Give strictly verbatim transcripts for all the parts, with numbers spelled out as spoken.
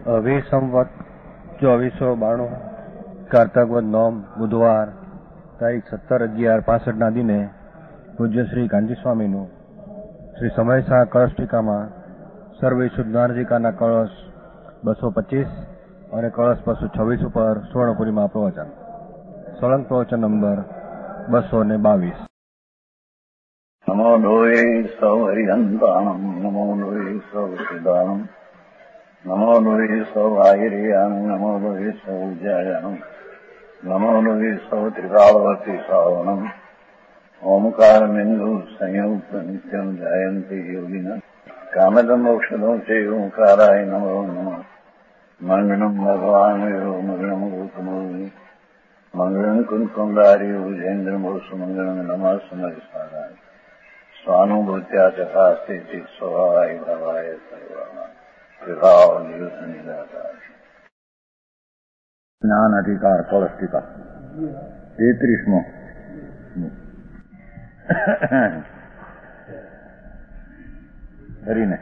अभी संवत ચોવીસો બાણું કારતક વદ નોમ બુધવાર તારીખ સત્તર અગિયાર પાસઠ ના દિને પૂજ્ય શ્રી કાંજી સ્વામીનું શ્રી સમયસા કળશ ટીકામાં સર્વ શુદ્ધાર્જિકાના કળશ બસો પચીસ અને કળશ બસો છવ્વીસ ઉપર સ્વર્ણપુરીમાં પ્રવચન. સળંગ પ્રવચન નંબર બસો ને બાવીસ. નમો લોહે સૌ હરિહંતાણમ નમો લોહે સૌ સિદ્ધાણમ નમો લોહે સૌ આયર્યાણમ નમો લોહે સૌ જયાણમ નમો લોહે સૌ ત્રિકાળવતી સાવણમ ઓમકાર બિંદુ સંયુક્ત નિત્યમ જાયંતિ યોગિના કામદમ મોક્ષદો છે ઓંકારાય નમો નમઃ. મંગળમ ભગવાન મંગળમ ગૌતમોની મંગળમ કુંકુંડારી ભુજેન્દ્રમો સુમંગળમ નમઃ સમરિસારાય स्वानुभूत्या चकास्ते चित स्वभावाय भवाय सर्वना विभाव नियुक्त निराकार. ज्ञान अधिकार कलश टीका तेत्रीसमो. કરીને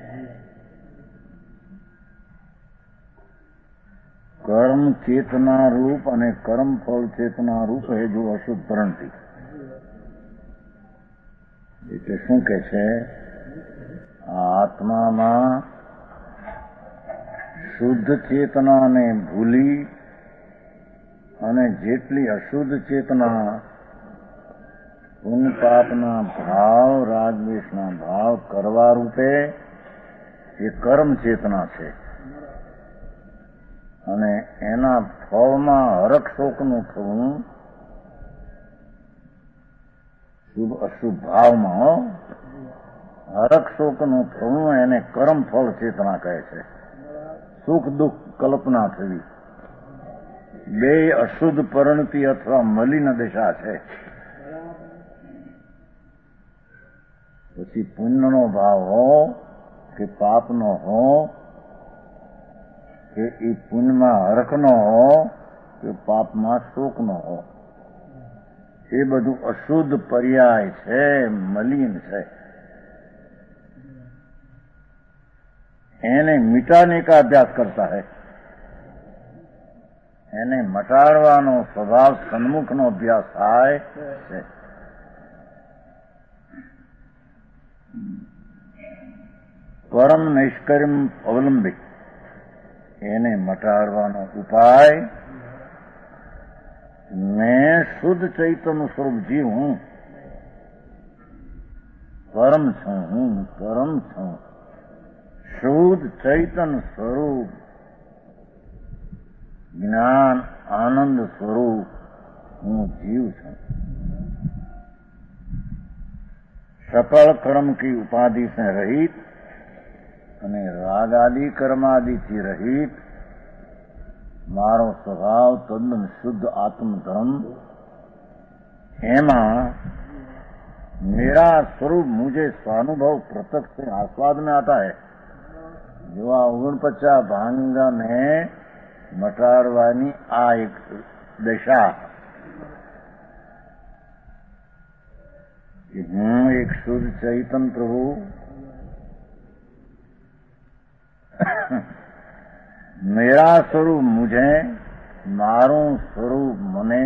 કર્મ ચેતના રૂપ અને કર્મ ફળ ચેતના રૂપ હે જો અશુદ્ધ ભરણતી. એટલે શું કે છે, આત્મામાં શુદ્ધ ચેતનાને ભૂલી અને જેટલી અશુદ્ધ ચેતના પુણ્ય પાપના ભાવ રાગદ્વેષના ભાવ કરવા રૂપે એ કર્મ ચેતના છે અને એના ફળમાં હરખ શોકનું થવું શુભ અશુભ ભાવમાં હરખ શોકનું થવું એને કર્મ ફળ ચેતના કહે છે. સુખ દુઃખ કલ્પના થવી બે અશુદ્ધ પરિણતિ અથવા મલિન દશા છે. પછી પુણ્યનો ભાવ હો કે પાપનો હો કે એ પુણ્યમાં હરખનો હો કે પાપમાં શોકનો હો, એ બધું અશુદ્ધ પર્યાય છે, મલિન છે. એને મિટાને કા અભ્યાસ કરતા હૈ, એને મટાડવાનો સ્વભાવ સન્મુખનો અભ્યાસ થાય છે. પરમ નૈષ્કર્મ અવલંબિત એને મટાડવાનો ઉપાય मैं शुद्ध चैतन्य स्वरूप जीव हूं, परम छू हूं, परम छू शुद्ध चैतन्य स्वरूप ज्ञान आनंद स्वरूप हूं जीव छू. सकल कर्म की उपाधि से रहित અને રાગ આદિ કર્માદિથી રહિત મારો સ્વભાવ તદ્દન શુદ્ધ आत्मधर्म, एमा मेरा स्वरूप मुझे स्वानुभव प्रत्यक्ष से आस्वाद में आता है. जो आ ओगणपचास भांग ने मटाड़वानी आ एक दशा कि हूँ एक शुद्ध चैतन्य प्रभु मेरा स्वरूप मुझे मारू स्वरूप મને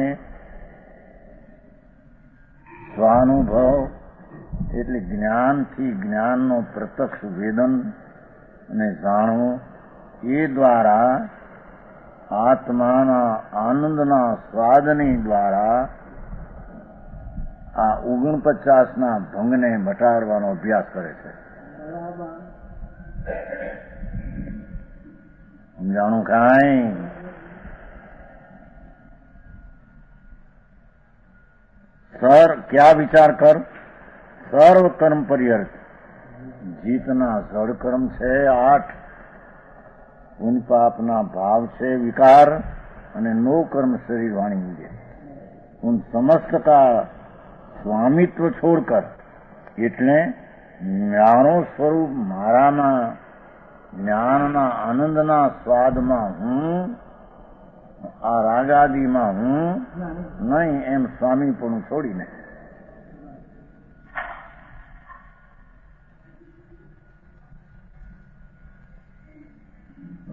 સ્વાનુભવ એટલે જ્ઞાનથી જ્ઞાનનો પ્રત્યક્ષ વેદન અને જાણવું, એ દ્વારા આત્માના આનંદના સ્વાદની દ્વારા આ ઓગણપચાસના ભંગને મટાડવાનો અભ્યાસ કરે છે. સમજાણું કાંઈ? सर क्या विचार कर, सर्व कर्म परिहर्त. जीतना जड़ कर्म છે આઠ, પુણ્ય પાપના ભાવ છે વિકાર અને નો કર્મ शरीर वाणी मुझे, उन समस्त का स्वामित्व छोड़कर એટલે મારો સ્વરૂપ મારામાં જ્ઞાનના આનંદના સ્વાદમાં હું, આ રાગાદિમાં હું નહીં એમ સ્વામીપણું છોડીને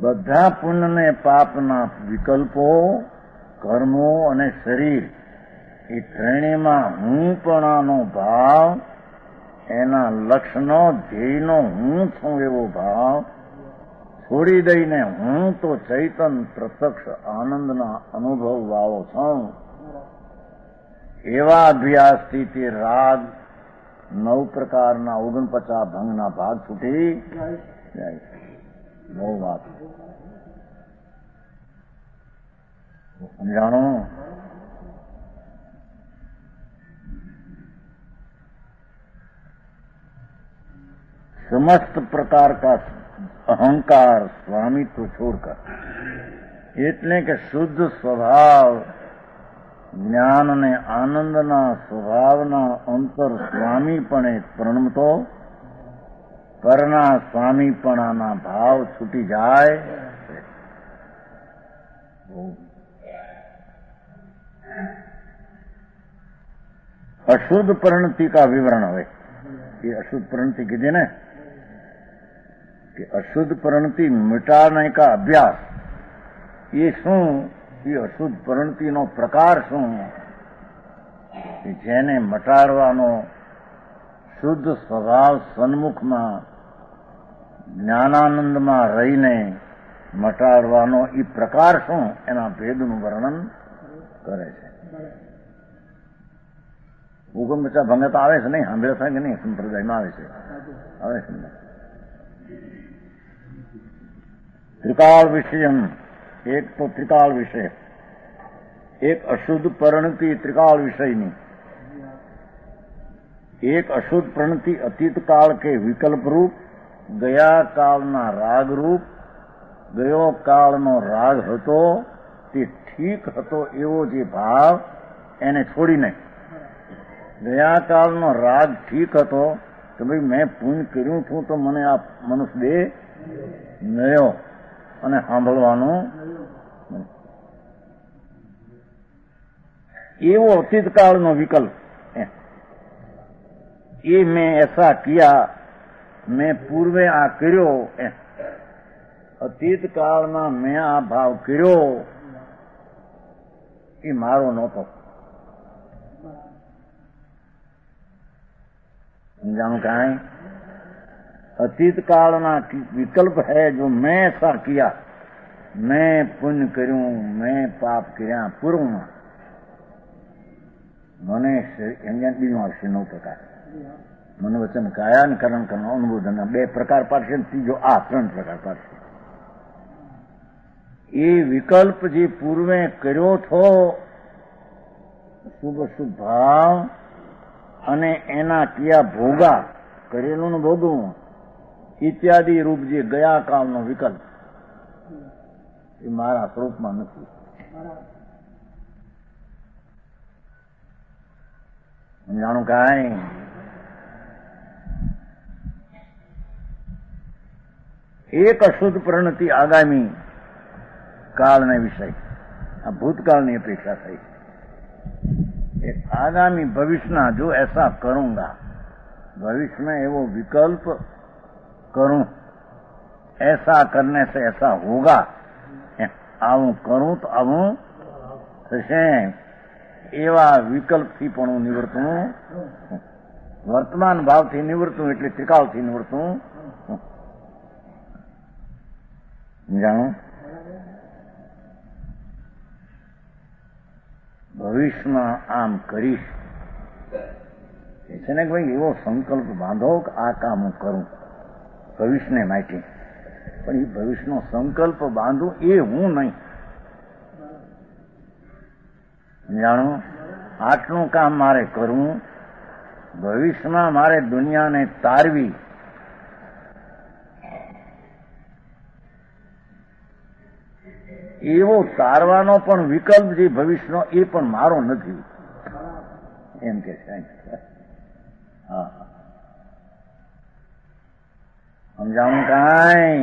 બધા પુણ્ય ને પાપના વિકલ્પો, કર્મો અને શરીર એ ત્રણેયમાં હુંપણાનો ભાવ, એના લક્ષણો, ધ્યેયનો હું છું એવો ભાવ છોડી દઈને હું તો ચૈતન પ્રત્યક્ષ આનંદના અનુભવ વાળો છું, એવા અભ્યાસથી તે રાગ નવ પ્રકારના ઓગણપચાસ ભંગના ભાગ છૂટી જાય. બહુ વાત સમજાણો. समस्त प्रकार का अहंकार स्वामित्व छोड़कर, એટલે કે શુદ્ધ સ્વભાવ જ્ઞાન ને આનંદના સ્વભાવના અંતર સ્વામીપણે પ્રણમતો પરના સ્વામીપણાના ભાવ છૂટી જાય. અશુદ્ધ परिणति का विवरण है. ये अशुद्ध परिणति कीजिए ना कि अशुद्ध परिणति मिटाने का अभ्यास, ये शू ये अशुद्ध परिणति नो प्रकार शू जेने मटाड़वानो शुद्ध स्वभाव सन्मुख में ज्ञानानंद में रहीने मटाड़वानो ई प्रकार शू एना भेदनु वर्णन करे छे. हुकुम बच्चा भंगे तो आवे छे नहीं, सांभळ्यो छे के नहीं? संप्रदाय में आवे छे, आवे छे. त्रिकाल विषयम, एक तो त्रिकाल विषय, एक अशुद्ध परिणति त्रिकाल विषयनी, एक अशुद्ध परिणति अतीत काल के विकल्प रूप, गया कालना राग रूप. गयो कालनो राग हतो ते ठीक हतो एवो जे भाव एने छोड़ीने गया कालनो राग ठीक हतो कि भाई मैं पुण्य कर्યું છું તો મને આ મનુષ્ય દેહ મળ્યો અને સાંભળવાનું એવો અતીત કાળનો વિકલ્પ, ये मैं ऐसा किया, मैं पूर्वे आ कर्यो, अतीत काल में मैं आ भाव कर्यो ये मारो नहोतो. समझाणु काई? अतीत काल ना विकल्प है जो मैं ऐसा किया, मैं पुण्य कर्યું, मैं पाप कर्या पूर्व में મને બીજું આવશે નવ પ્રકાર. मन वचन काया ने करण करण अनुबोधन बे प्रकार पाडशे, तीजो आ त्रण प्रकार पाडशे. ए विकल्प जे पूर्वे कर्यो थो शुभ शुभ भाव अने एना किया भोगा, करेलू न भोगवू इत्यादि रूप जे गया कालनो विकल्प ए मारा स्वरूपमां नथी. समजाणु काई? एक अशुद्ध परिणति आगामी काल ने विषय, भूतकाल की अपेक्षा थी. एक आगामी भविष्य ना जो ऐसा करूंगा, भविष्य में एवो विकल्प करूं, ऐसा करने से ऐसा होगा, आवू करूं तो आवू थशे, एवा विकल्प थी पण निवृत्तू, वर्तमान भाव थी निवृत्तू एटले त्रिकाल थी निवृत्तू. जानो भविष्य में आम करीश છે ને કે ભાઈ એવો સંકલ્પ બાંધો કે આ કામ હું કરું ભવિષ્યને માટે, પણ એ ભવિષ્યનો સંકલ્પ બાંધું એ હું નહીં. જાણો આટલું કામ મારે કરવું, ભવિષ્યમાં મારે દુનિયાને તારવી, એવો તારવાનો પણ વિકલ્પ જે ભવિષ્યનો એ પણ મારો નથી એમ કે છે. હા સમજાવું કાંઈ?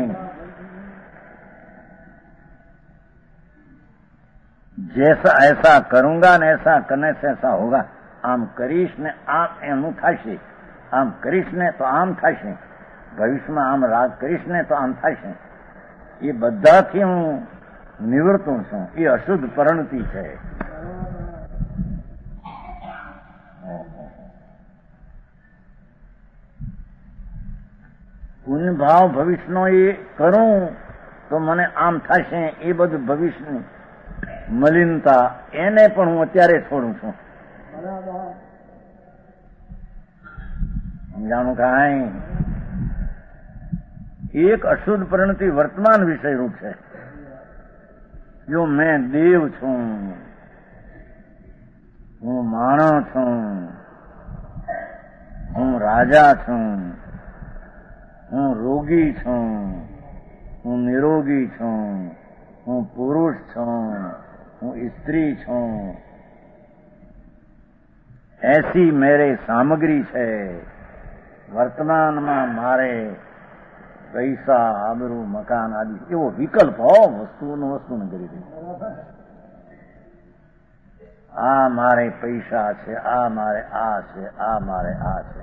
जैसा ऐसा करूंगा ने ऐसा करने से ऐसा होगा, आम करीश ने आम एनु थाशे, आम करीश ने तो आम थाशे, भविष्य में आम राग करीश ने तो आम थाशे, એ બધાથી હું નિવૃત્તું છું. એ અશુદ્ધ પરિણતિ છે. પુણ્ય ભાવ ભવિષ્યનો એ કરું તો મને આમ થશે, એ બધું ભવિષ્યની મલિનતા, એને પણ હું અત્યારે છોડું છું. સમજાણું કાંઈ? એક અશુદ્ધ પરિણતિ વર્તમાન વિષય રૂપ છે. જો મેં દેવ છું, હું માણસ છું, હું રાજા છું, હું રોગી છું, હું નિરોગી છું, હું પુરુષ છું, હું સ્ત્રી છું, એસી મેરે સામગ્રી છે. વર્તમાનમાં મારે પૈસા, આબરૂ, મકાન આદિ એવો વિકલ્પ હો, વસ્તુનો વસ્તુને કરી દે. આ મારે પૈસા છે, આ મારે આ છે, આ મારે આ છે,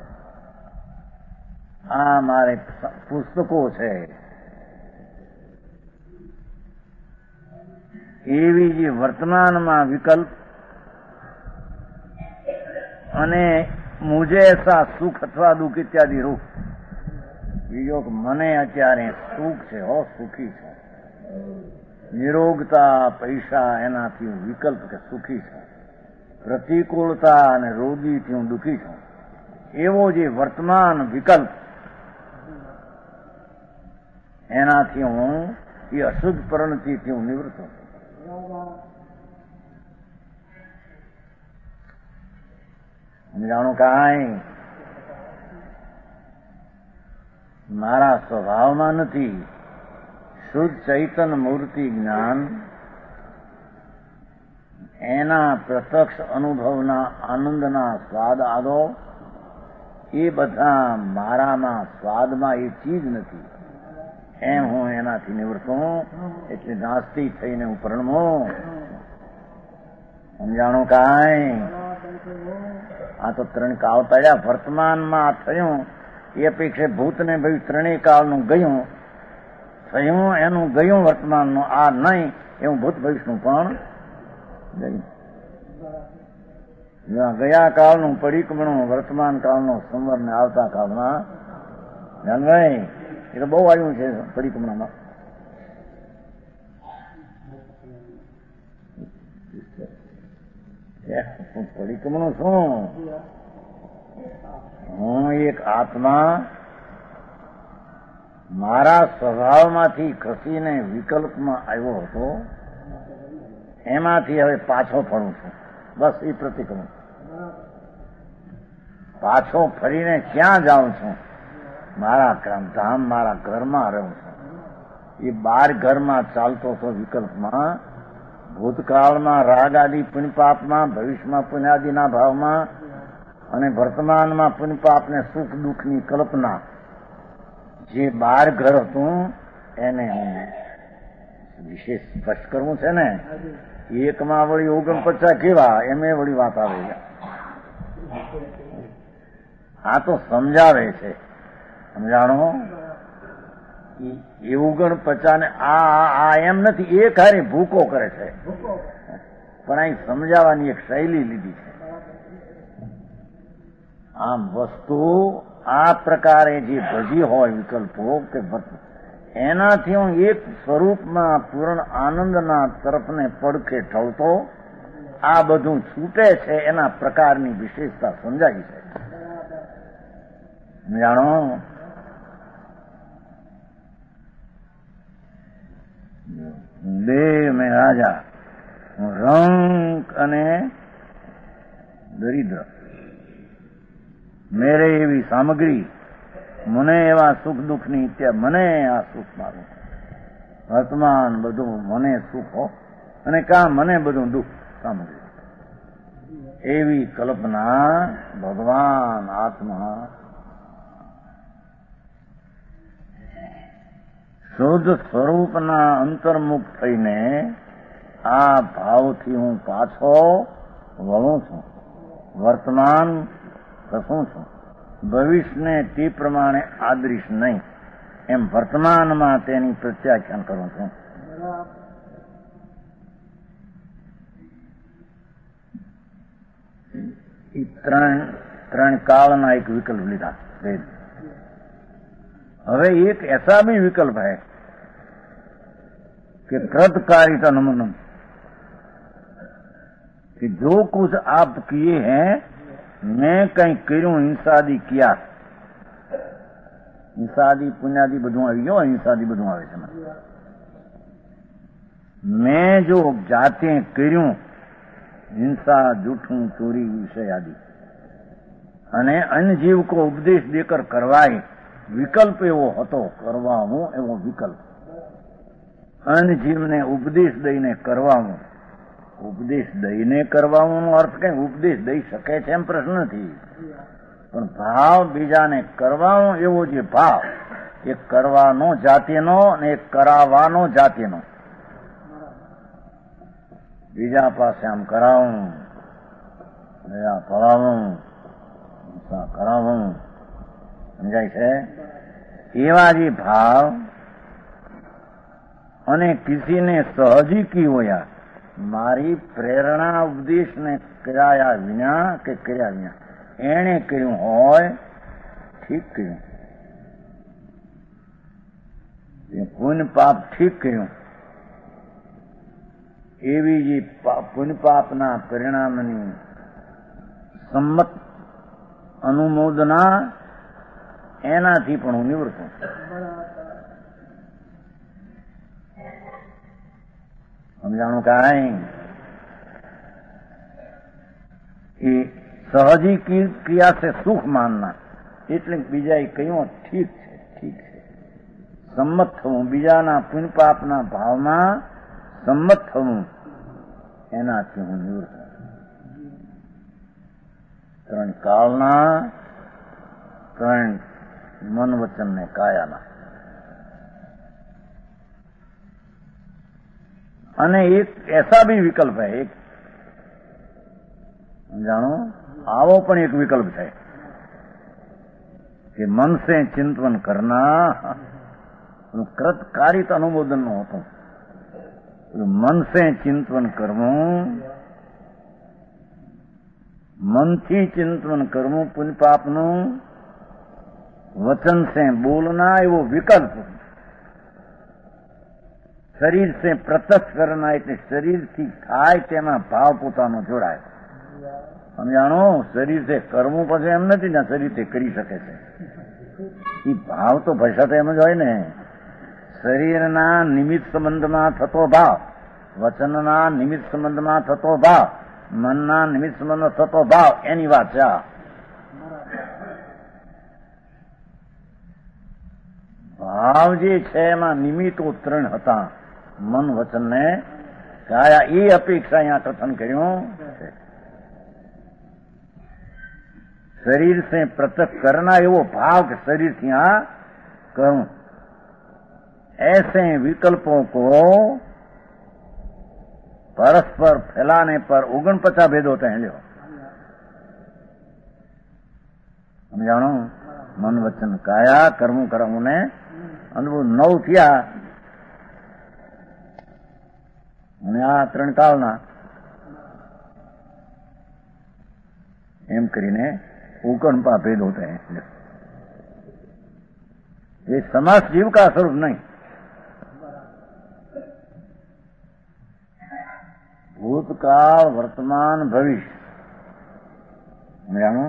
આ મારે પુસ્તકો છે, એવી જે વર્તમાનમાં વિકલ્પ અને મુજે એસા સુખ અથવા દુઃખ ઇત્યાદિ રૂપ, બીજો મને અત્યારે સુખ છે, હો સુખી છે. નિરોગતા, પૈસા, એનાથી હું વિકલ્પ કે સુખી છું. પ્રતિકૂળતા અને રોગીથી હું દુઃખી છું. એવો જે વર્તમાન વિકલ્પ, એનાથી હું એ અશુદ્ધ પરિણતિથી હું નિવૃત્ત છું. સમજાણું કાંઈ? મારા સ્વભાવમાં નથી. શુદ્ધ ચૈતન મૂર્તિ જ્ઞાન, એના પ્રત્યક્ષ અનુભવના આનંદના સ્વાદ આદો, એ બધા મારામાં સ્વાદમાં એ ચીજ નથી. એમ હું એનાથી નિવૃત્ત હું, એટલે નાસ્તિક થઈને હું પરણમું. સમજાણું કાંઈ? આ તો ત્રણ કાળ પડ્યા. વર્તમાનમાં થયું એ અપેક્ષે ભૂતને ભાઈ ત્રણેય કાળનું ગયું થયું, એનું ગયું વર્તમાનનું. આ નહીં એવું ભૂત ભવિષ્યનું પણ ગયું. ગયા કાળનું પડીકમણું વર્તમાન કાળનું સંવર ને આવતા કાળમાં જાનભાઈ એ તો બહુ આવ્યું છે પડીકમણામાં. પડીકમણું શું? હું એક આત્મા મારા સ્વભાવમાંથી ખસીને વિકલ્પમાં આવ્યો હતો, એમાંથી હવે પાછો ફરું છું. બસ એ પ્રતિક્રમણ. પાછો ફરીને ક્યાં જાઉં છું? મારા ધામ, મારા ઘરમાં રહું છું. એ બાર ઘરમાં ચાલતો હતો વિકલ્પમાં. ભૂતકાળમાં રાગ આદિ પુણ્યપાપમાં, ભવિષ્યમાં પુણ્યાદિના ભાવમાં, અને વર્તમાનમાં પુણ્યપાપને સુખ દુઃખની કલ્પના. જે બાર ઘર હતું એને હું વિશેષ સ્પષ્ટ કરવું છે ને. એકમાં વળી ઓગણપચાસ કેવા, એમે વળી વાત આવે. આ તો સમજાવે છે. સમજાણો? એ ઓગણપચાસ ને આ આ એમ નથી, એ ખારી ભૂકો કરે છે, પણ અહીં સમજાવવાની એક શૈલી લીધી છે. આમ વસ્તુ આ પ્રકારે જે ભજી હોય વિકલ્પો કે એનાથી હું એક સ્વરૂપમાં પૂર્ણ આનંદના તરફને પડખે ઠળતો આ બધું છૂટે છે, એના પ્રકારની વિશેષતા સમજાય છે. જાણો? દેવ મેં રાજા, હું રંક અને દરિદ્ર, મેરે એવી સામગ્રી, મને એવા સુખ દુઃખની ઇત્યા, મને આ સુખ મારું વર્તમાન બધું મને સુખ હો, અને કા મને બધું દુઃખ સામગ્રી. એવી કલ્પના ભગવાન આત્મા શુદ્ધ સ્વરૂપના અંતર્મુખ થઈને આ ભાવથી હું પાછો વળું છું. વર્તમાન ખસું છું. ભવિષ્યને તે પ્રમાણે આદરીશ નહીં. એમ વર્તમાનમાં તેની પ્રત્યાખ્યાન કરું છું. એ ત્રણ ત્રણ કાળના એક વિકલ્પ લીધા વેદ. હવે एक ऐसा भी विकल्प है कि कृतकारिता नमनम, कि जो कुछ आप किए हैं, मैं कहीं કર્યું હિંસાદી किया, હિંસાદી પુણ્યાદી બધું આવી ગયો, હિંસાદી બધું આવે છે. મેં જો જાતે કર્યું हिंसा, जूठू, चोरी, विषय आदि, અને અન્ય જીવ કો ઉપદેશ દેકર કરવાય, વિકલ્પ એવો હતો કરવાનું, એવો વિકલ્પ અન્ય જીવને ઉપદેશ દઈને કરવાનું. ઉપદેશ દઈને કરવાનો અર્થ કઈ ઉપદેશ દઈ શકે છે એમ પ્રશ્ન નથી, પણ ભાવ બીજાને કરવાનો એવો જે ભાવ, એક કરવાનો જાતિનો અને એક કરાવવાનો જાતિનો. બીજા પાસે આમ કરાવું, દયા પડાવું, હિંસા કરાવું, સમજાય છે? એવા જે ભાવ અને કિસીને સહજીકી હોયા, મારી પ્રેરણા ઉપદેશને કર્યા વિના કે કર્યા વિના એણે કર્યું હોય, ઠીક કર્યું, પુણ્ય પાપ ઠીક કર્યું. એવી જે પુણ્ય પાપના પરિણામની સંમત અનુમોદના, એનાથી પણ હું નિવૃત્ત છું. સમજાણું કાંઈ? એ સહજી ક્રિયા છે સુખ માનના, એટલે બીજા એ કહ્યું ઠીક છે, ઠીક છે. સંમત થવું, બીજાના પુણ્ય પાપના ભાવમાં સંમત થવું, એનાથી હું નિવૃત્ત છું. ત્રણ કાળના, ત્રણ મન વચન ને કાયાના. અને એક ऐसा भी विकल्प है, एक जानो आवो पण एक विकल्प है कि मन से चिंतन करना, कृतकारित अनुमोदन નો હતો. મન સે ચિંતન કરવું, મનથી ચિંતન કરવું પુણ્ય પાપનું, વચન સે બોલના એવો વિકલ્પ, શરીર સે પ્રત્યક્ષ કરના એટલે શરીરથી થાય તેમાં ભાવ પોતાનો જોડાય. સમજાણો? શરીરથી કરવું પછી એમ નથી ને શરીરથી કરી શકે છે, એ ભાવ તો ભાષા તો એમ જ હોય ને. શરીરના નિમિત્ત સંબંધમાં થતો ભાવ, વચનના નિમિત્ત સંબંધમાં થતો ભાવ, મનના નિમિત્ત સંબંધ થતો ભાવ, એની વાત છે. ભાવ જે છે એમાં નિમિત્તો ત્રણ હતા, મન, વચન ને કાયા. એ અપેક્ષા અહીંયા કથન કર્યું છે. શરીર સે પ્રત્યક્ષ કરના એવો ભાવ કે શરીરથી આ કરું, ऐसे विकल्पों को परस्पर फैलाने पर ओगन पचास भेद होते हैं. लो समझाणो? मन वचन काया कर्म कर्म ने अनुभव नौ થયા, અને આ ત્રણ કાળના એમ કરીને ઓગણ પા ભેદ હોતે हैं. ये समास जीव का स्वरूप नहीं, भूतकाल वर्तमान भविष्य. जानो?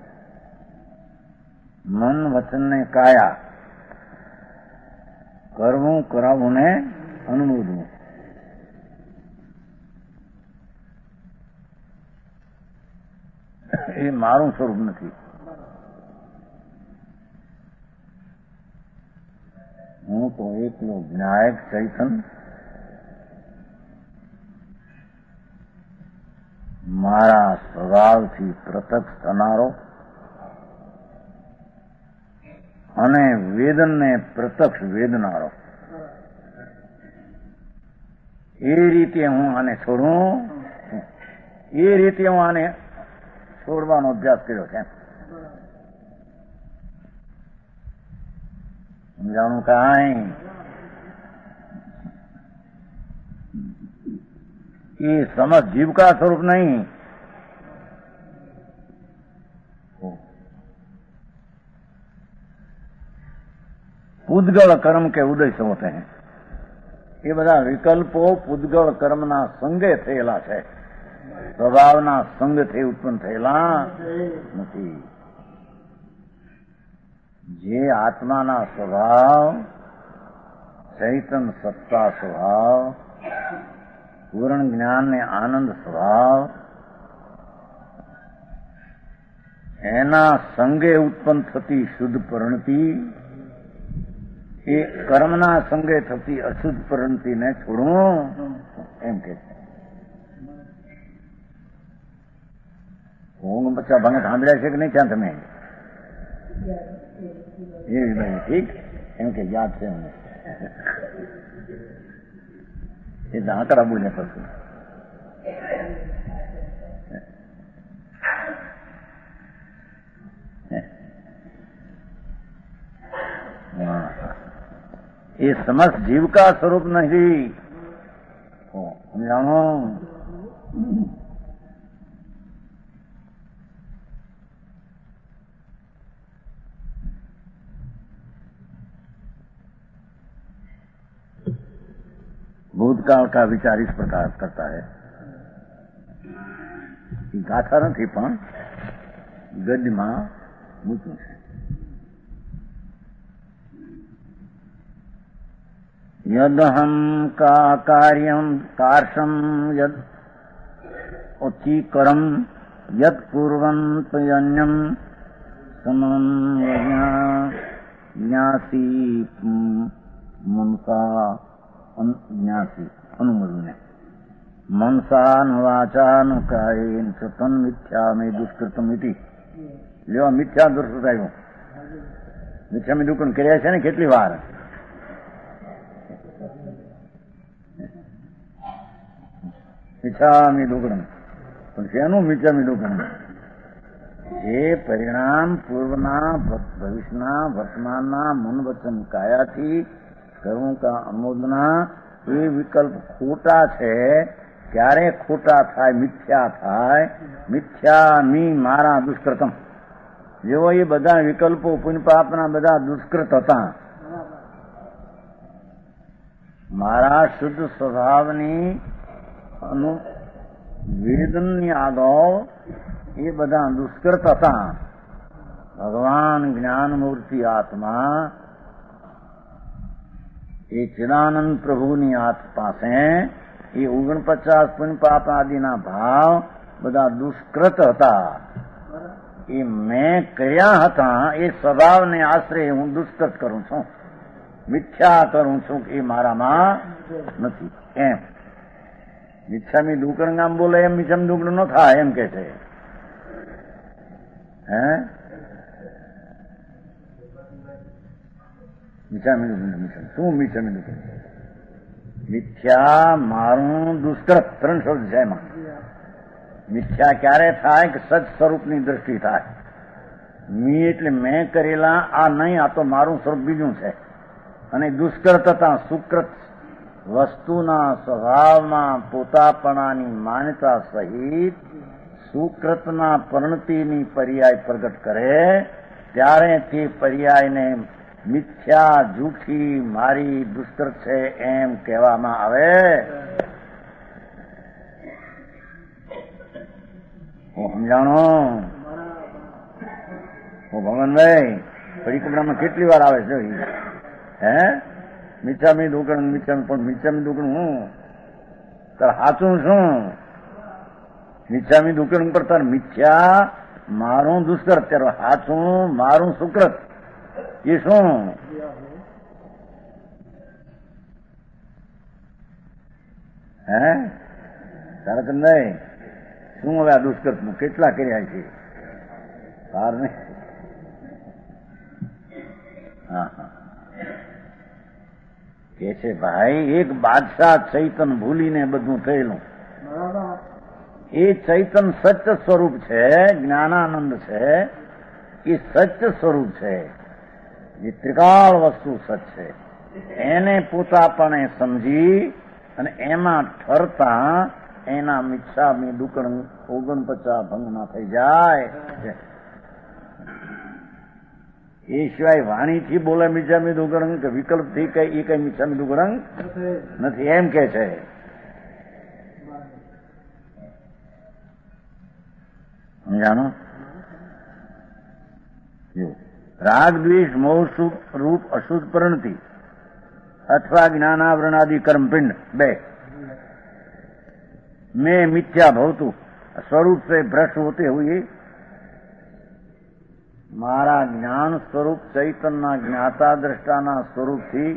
मन वचन ने काया, કરવું, કરાવવું ને અનુમોદવું. એ મારું સ્વરૂપ નથી. હું તો એકલો જ્ઞાયક ચૈતન, મારા સ્વભાવથી પ્રત્યક્ષ થનારો અને વેદનને પ્રત્યક્ષ વેદનારો. એ રીતે હું આને છોડું, એ રીતે હું આને છોડવાનો અભ્યાસ કર્યો છે. સમજાણું કાંઈ એ સમજ જીવકા સ્વરૂપ નહીં. પૂદગળ કર્મ કે ઉદય સે હોતે હૈ. એ બધા વિકલ્પો પૂદગળ કર્મના સંગે થયેલા છે, સ્વભાવના સંગથી ઉત્પન્ન થયેલા નથી. જે આત્માના સ્વભાવ, ચૈતન સત્તા સ્વભાવ, પૂર્ણ જ્ઞાન ને આનંદ સ્વભાવ, એના સંગે ઉત્પન્ન થતી શુદ્ધ પરિણતિ એ કર્મના સંગે થતી અશુદ્ધ પરિણતિને છોડવું એમ કે છે. ઊંઘ બચ્ચા ભંગ સાંભળ્યા છે કે નહીં ત્યાં તમે? એવી ભાઈ ઠીક એમ કે યાદ છે મને. એ આંકડા બોલે પછી એ સમસ્ત જીવકા સ્વરૂપ નથી. સમજાણો? भूतकाल का विचार इस प्रकार करता है. गाथा નથી પણ ગદ્યમાં મૂક્યું છે. यदहम का कार्यम कार्षम यद उच्चीकरम यद कुर्वन्त यज्ञम समन्यासी मनसा ज्ञासी अनुमोदने मनसान वाचान कायेन तन मिथ्या में दुष्कृतम इति. લેવા મિથ્યા દુષ્કૃત આવ્યું. મિથ્યા મેં દુઃખ કર્યા છે ને કેટલી વાર. મિથ્યામી દુગણ પણ શેનું મિથ્યામી દુગણ? જે પરિણામ પૂર્વના ભવિષ્યના વર્તમાનના મન વચન કાયાથી કરું કા અમોદના એ વિકલ્પ ખોટા છે. ક્યારે ખોટા થાય? મિથ્યા થાય. મિથ્યામી મારા દુષ્કૃતમ. જેવો એ બધા વિકલ્પો પુણ્ય પાપના બધા દુષ્કૃત હતા, મારા શુદ્ધ સ્વભાવની અનુ વેદનની આગળ એ બધા દુષ્કૃત હતા. ભગવાન જ્ઞાન મૂર્તિ આત્મા એ ચિદાનંદ પ્રભુની હાથ પાસે એ ઓગણપચાસ પુણ્ય પાપ આદિના ભાવ બધા દુષ્કૃત હતા. એ મેં કર્યા હતા એ સ્વભાવને આશરે હું દુષ્કૃત કરું છું, મિથ્યા કરું છું. એ મારામાં નથી એમ. મિથ્યામી દુકણ ગામ બોલે એમ મિથ્યામી દુકણ ન થાય એમ કે છે. હે મિથ્યામી દુકણ શું? મિથ્યામી દુકણ મિથ્યા મારું દુષ્કૃત ત્રણ શબ્દ છે એમાં. મિથ્યા ક્યારે થાય કે સચ સ્વરૂપની દ્રષ્ટિ થાય. મી એટલે મેં કરેલા આ નહીં, આ તો મારું સ્વરૂપ બીજું છે. અને દુષ્કૃતતા સુકૃત વસ્તુના સ્વભાવમાં પોતાપણાની માન્યતા સહિત સુકૃતના પરિણતિની પર્યાય પ્રગટ કરે ત્યારે તે પર્યાયને મિથ્યા જૂઠી મારી દુષ્કૃત છે એમ કહેવામાં આવે. સમજાણો? ભગવાનભાઈ પરિક્રમામાં કેટલી વાર આવે છે? હે મિથ્યામી દુકણ મિથ્યામી પણ મિથ્યામી દુકણ હું તાર સાચું શું? મિથ્યામી દુકણ પર તાર મિથ્યા મારું દુષ્કૃત, ત્યારે સાચું મારું સુકૃત. એ શું? હે તારકંદભાઈ શું હવે આ દુષ્કૃતનું કેટલા કર્યા છે? બાર ને હા હા કે છે ભાઈ એક બાદશાહ ચૈતન ભૂલીને બધું થયેલું. એ ચૈતન સત્ય સ્વરૂપ છે, જ્ઞાનાનંદ છે, એ સત્ય સ્વરૂપ છે. જે ત્રિકાળ વસ્તુ સત છે એને પોતાપણે સમજી અને એમાં ઠરતા એના મિચ્છામી દુકણ ઓગણપચાસ ભંગ ના થઈ જાય. એ સિવાય વાણીથી બોલે મિચ્છામી દુકણ કે વિકલ્પથી કઈ એ કઈ મિચ્છામી દુકણ નથી એમ કે છે. સમજાણો? રાગ દ્વેષ મોહ રૂપ અશુદ્ધ પરિણતિ अथवा ज्ञानावरणादि कर्मपिंड बे में मिथ्या भवतु स्वरूप से भ्रष्ट होते हुए मारा ज्ञान स्वरूप चैतन्य ज्ञाता दृष्टाना स्वरूप थी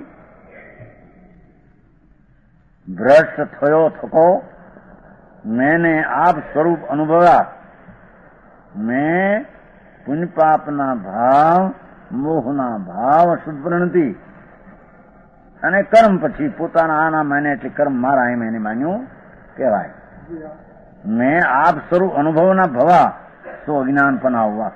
भ्रष्ट थयो थको मैंने आप स्वरूप अनुभवा मैं पुण्य पापना भाव मोहना भाव અશુદ્ધ પરિણતિ અને કર્મ પછી પોતાના આના માને એટલે કર્મ મારા એમ એને માન્યું કહેવાય. મેં આપ સ્વરૂપ અનુભવના ભવા તો અજ્ઞાન પણ આવવા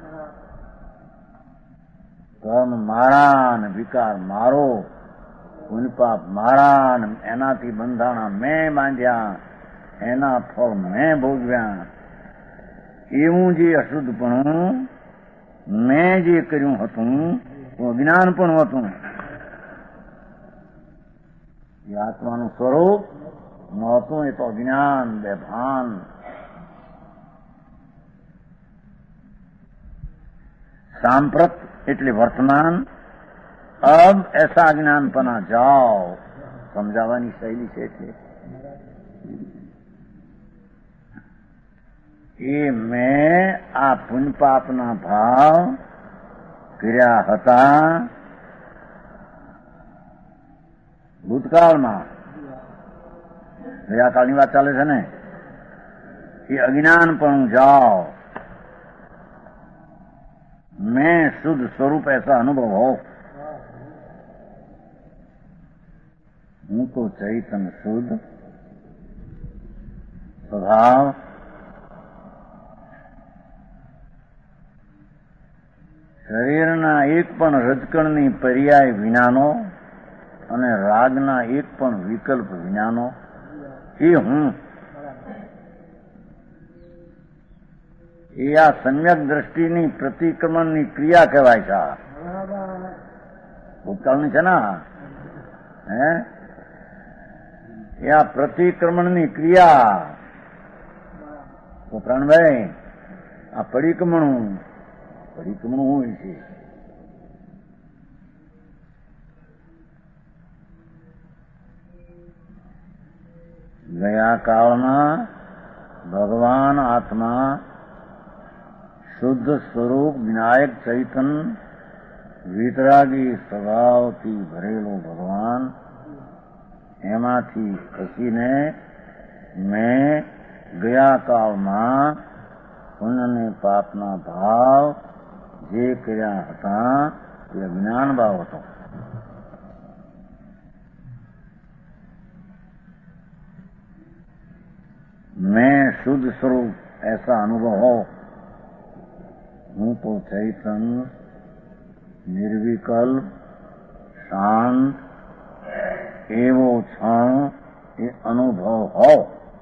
કર્મ મારા ને વિકાર મારો પુણ્ય પાપ મારા ને એનાથી બંધાણા મેં બાંધ્યા એના ફળ મેં ભોગવ્યા એવું જે અશુદ્ધપણું મેં જે કર્યું હતું તો અજ્ઞાન પણ હતું. એ આત્માનું સ્વરૂપ નહોતું, એ તો અજ્ઞાન બેભાન. सांप्रत એટલે વર્તમાન. અબ એસા અજ્ઞાનપના જાઓ સમજાવવાની શૈલી છે એટલે એ મેં આ પુણ્ય પાપના ભાવ કર્યા હતા ભૂતકાળમાં. ગયા કાળની વાત ચાલે છે ને. એ અજ્ઞાન પણ જાઓ मैं शुद्ध स्वरूप ऐसा अनुभव हो. हूं तो चैतन्य शुद्ध स्वभाव શરીરના એક પણ રજકણની પર્યાય વિનાનો અને રાગના એક પણ વિકલ્પ વિનાનો એ હું. એ આ સમ્યક દ્રષ્ટિની પ્રતિક્રમણની ક્રિયા કહેવાય છે. ભૂતકાળની છે ને હે એ આ પ્રતિક્રમણની ક્રિયા. તો પ્રાણભાઈ આ પરિક્રમણું પરિક્રમણું હોય છે. ગયા કાળમાં ભગવાન આત્મા શુદ્ધ સ્વરૂપ વિનાયક ચૈતન વિતરાગી સ્વભાવથી ભરેલો ભગવાન એમાંથી ખસીને મેં ગયા કાળમાં પુણ્ય અને પાપના ભાવ જે કર્યા હતા એ જ્ઞાન ભાવ હતો. मैं शुद्ध स्वरूप ऐसा अनुभव हो. हूं तो चैतन निर्विकल्प शांत एवो क्षण એ અનુભવ હો.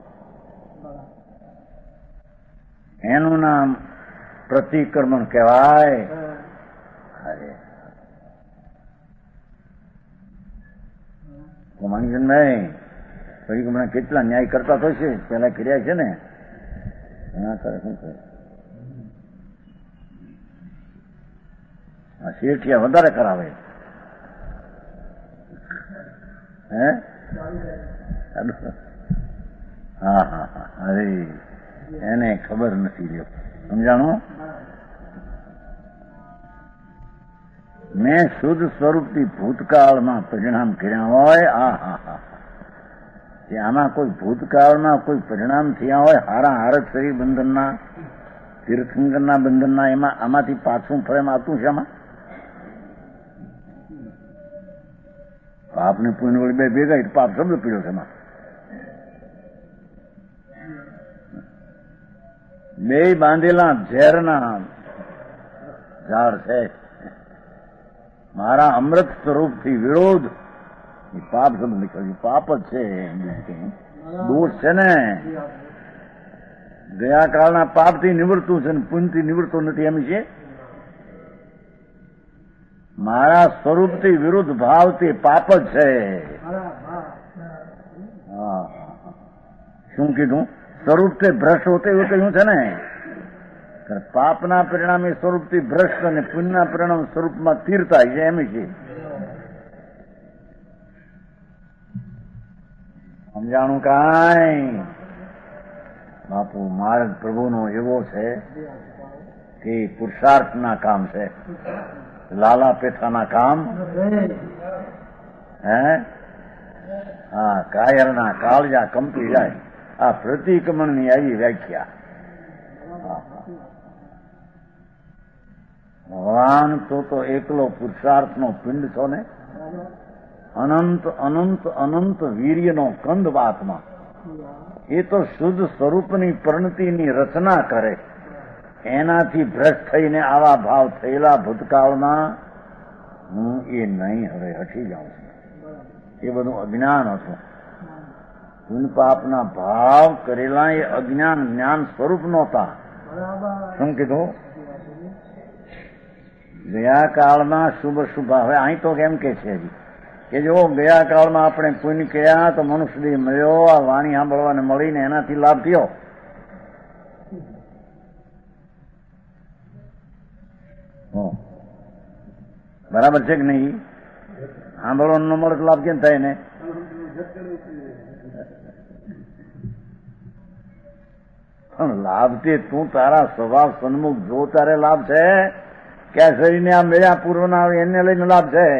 એનું નામ પ્રતિક્રમણ કહેવાય. અરે માનીજનભાઈ પરિક્રમણ કેટલા ન્યાય કરતા તો છે પેલા કર્યા છે ને ઘણા કરે શું કરે આ શેઠિયા વધારે કરાવે હે હા હા હા અરે એને ખબર નથી રહ્યો સમજાણું. મેં શુદ્ધ સ્વરૂપથી ભૂતકાળમાં પરિણામ કર્યા હોય આ હા હા આમાં કોઈ ભૂતકાળમાં કોઈ પરિણામ થયા હોય હારા હારક શરીર બંધનના તીર્થંકરના બંધનના એમાં આમાંથી પાછું ફરેમ આવતું છે. આમાં પાપ ને પુણ્ય વળી બે ભેગા પાપ શબ્દ પીડ્યો છે. એમાં બે બાંધેલા ઝેરના ઝાડ છે. મારા અમૃત સ્વરૂપથી વિરોધ એ પાપ શબ્દ નીકળ્યું. પાપ જ છે, દોષ છે ને. ગયા કાળના પાપથી નિવૃત્તું છે ને પુણ્યથી નિવૃત્તું નથી એમ છે. મારા સ્વરૂપથી વિરુદ્ધ ભાવથી પાપ જ છે. હા, શું કીધું? સ્વરૂપથી ભ્રષ્ટ હોતે એવું કહ્યું છે ને. પાપના પરિણામે સ્વરૂપથી ભ્રષ્ટ અને પુણ્યના પરિણામ સ્વરૂપમાં સ્થિર થાય છે એમ છે. સમજાણું કાંઈ? બાપુ માર્ગ પ્રભુનો એવો છે કે પુરુષાર્થના કામ છે, લાલા પેથાના કામ હે. હા, કાયરના કાળજા કંપી જાય. આ પ્રતિક્રમણની આવી વ્યાખ્યા. ભગવાન તો તો એકલો પુરુષાર્થનો પિંડ છો ને. અનંત અનંત અનંત વીર્યનો કંદ વાતમાં એ તો શુદ્ધ સ્વરૂપની પરિણતિની રચના કરે. એનાથી ભ્રષ્ટ થઈને આવા ભાવ થયેલા ભૂતકાળમાં હું એ નહીં હવે હટી જાઉં છું. એ બધું અજ્ઞાન હતું. પુણ્ય પાપના ભાવ કરેલા એ અજ્ઞાન જ્ઞાન સ્વરૂપ નહોતા. શું કીધું? ગયા કાળમાં શુભ શુભ. હવે અહીં તો કેમ કે છે કે જો ગયા કાળમાં આપણે પુણ્ય કર્યા તો મનુષ્ય દેહ મળ્યો, આ વાણી સાંભળવાને મળીને એનાથી લાભ થયો. બરાબર છે કે નહીં? સાંભળવાનું ન મળે તો લાભ કેમ થાય ને? પણ લાભ તે તું તારા સ્વભાવ સન્મુખ જો તારે લાભ છે કે આ શરીરને આ મેળા પૂર્વના આવે એને લઈને લાભ છે.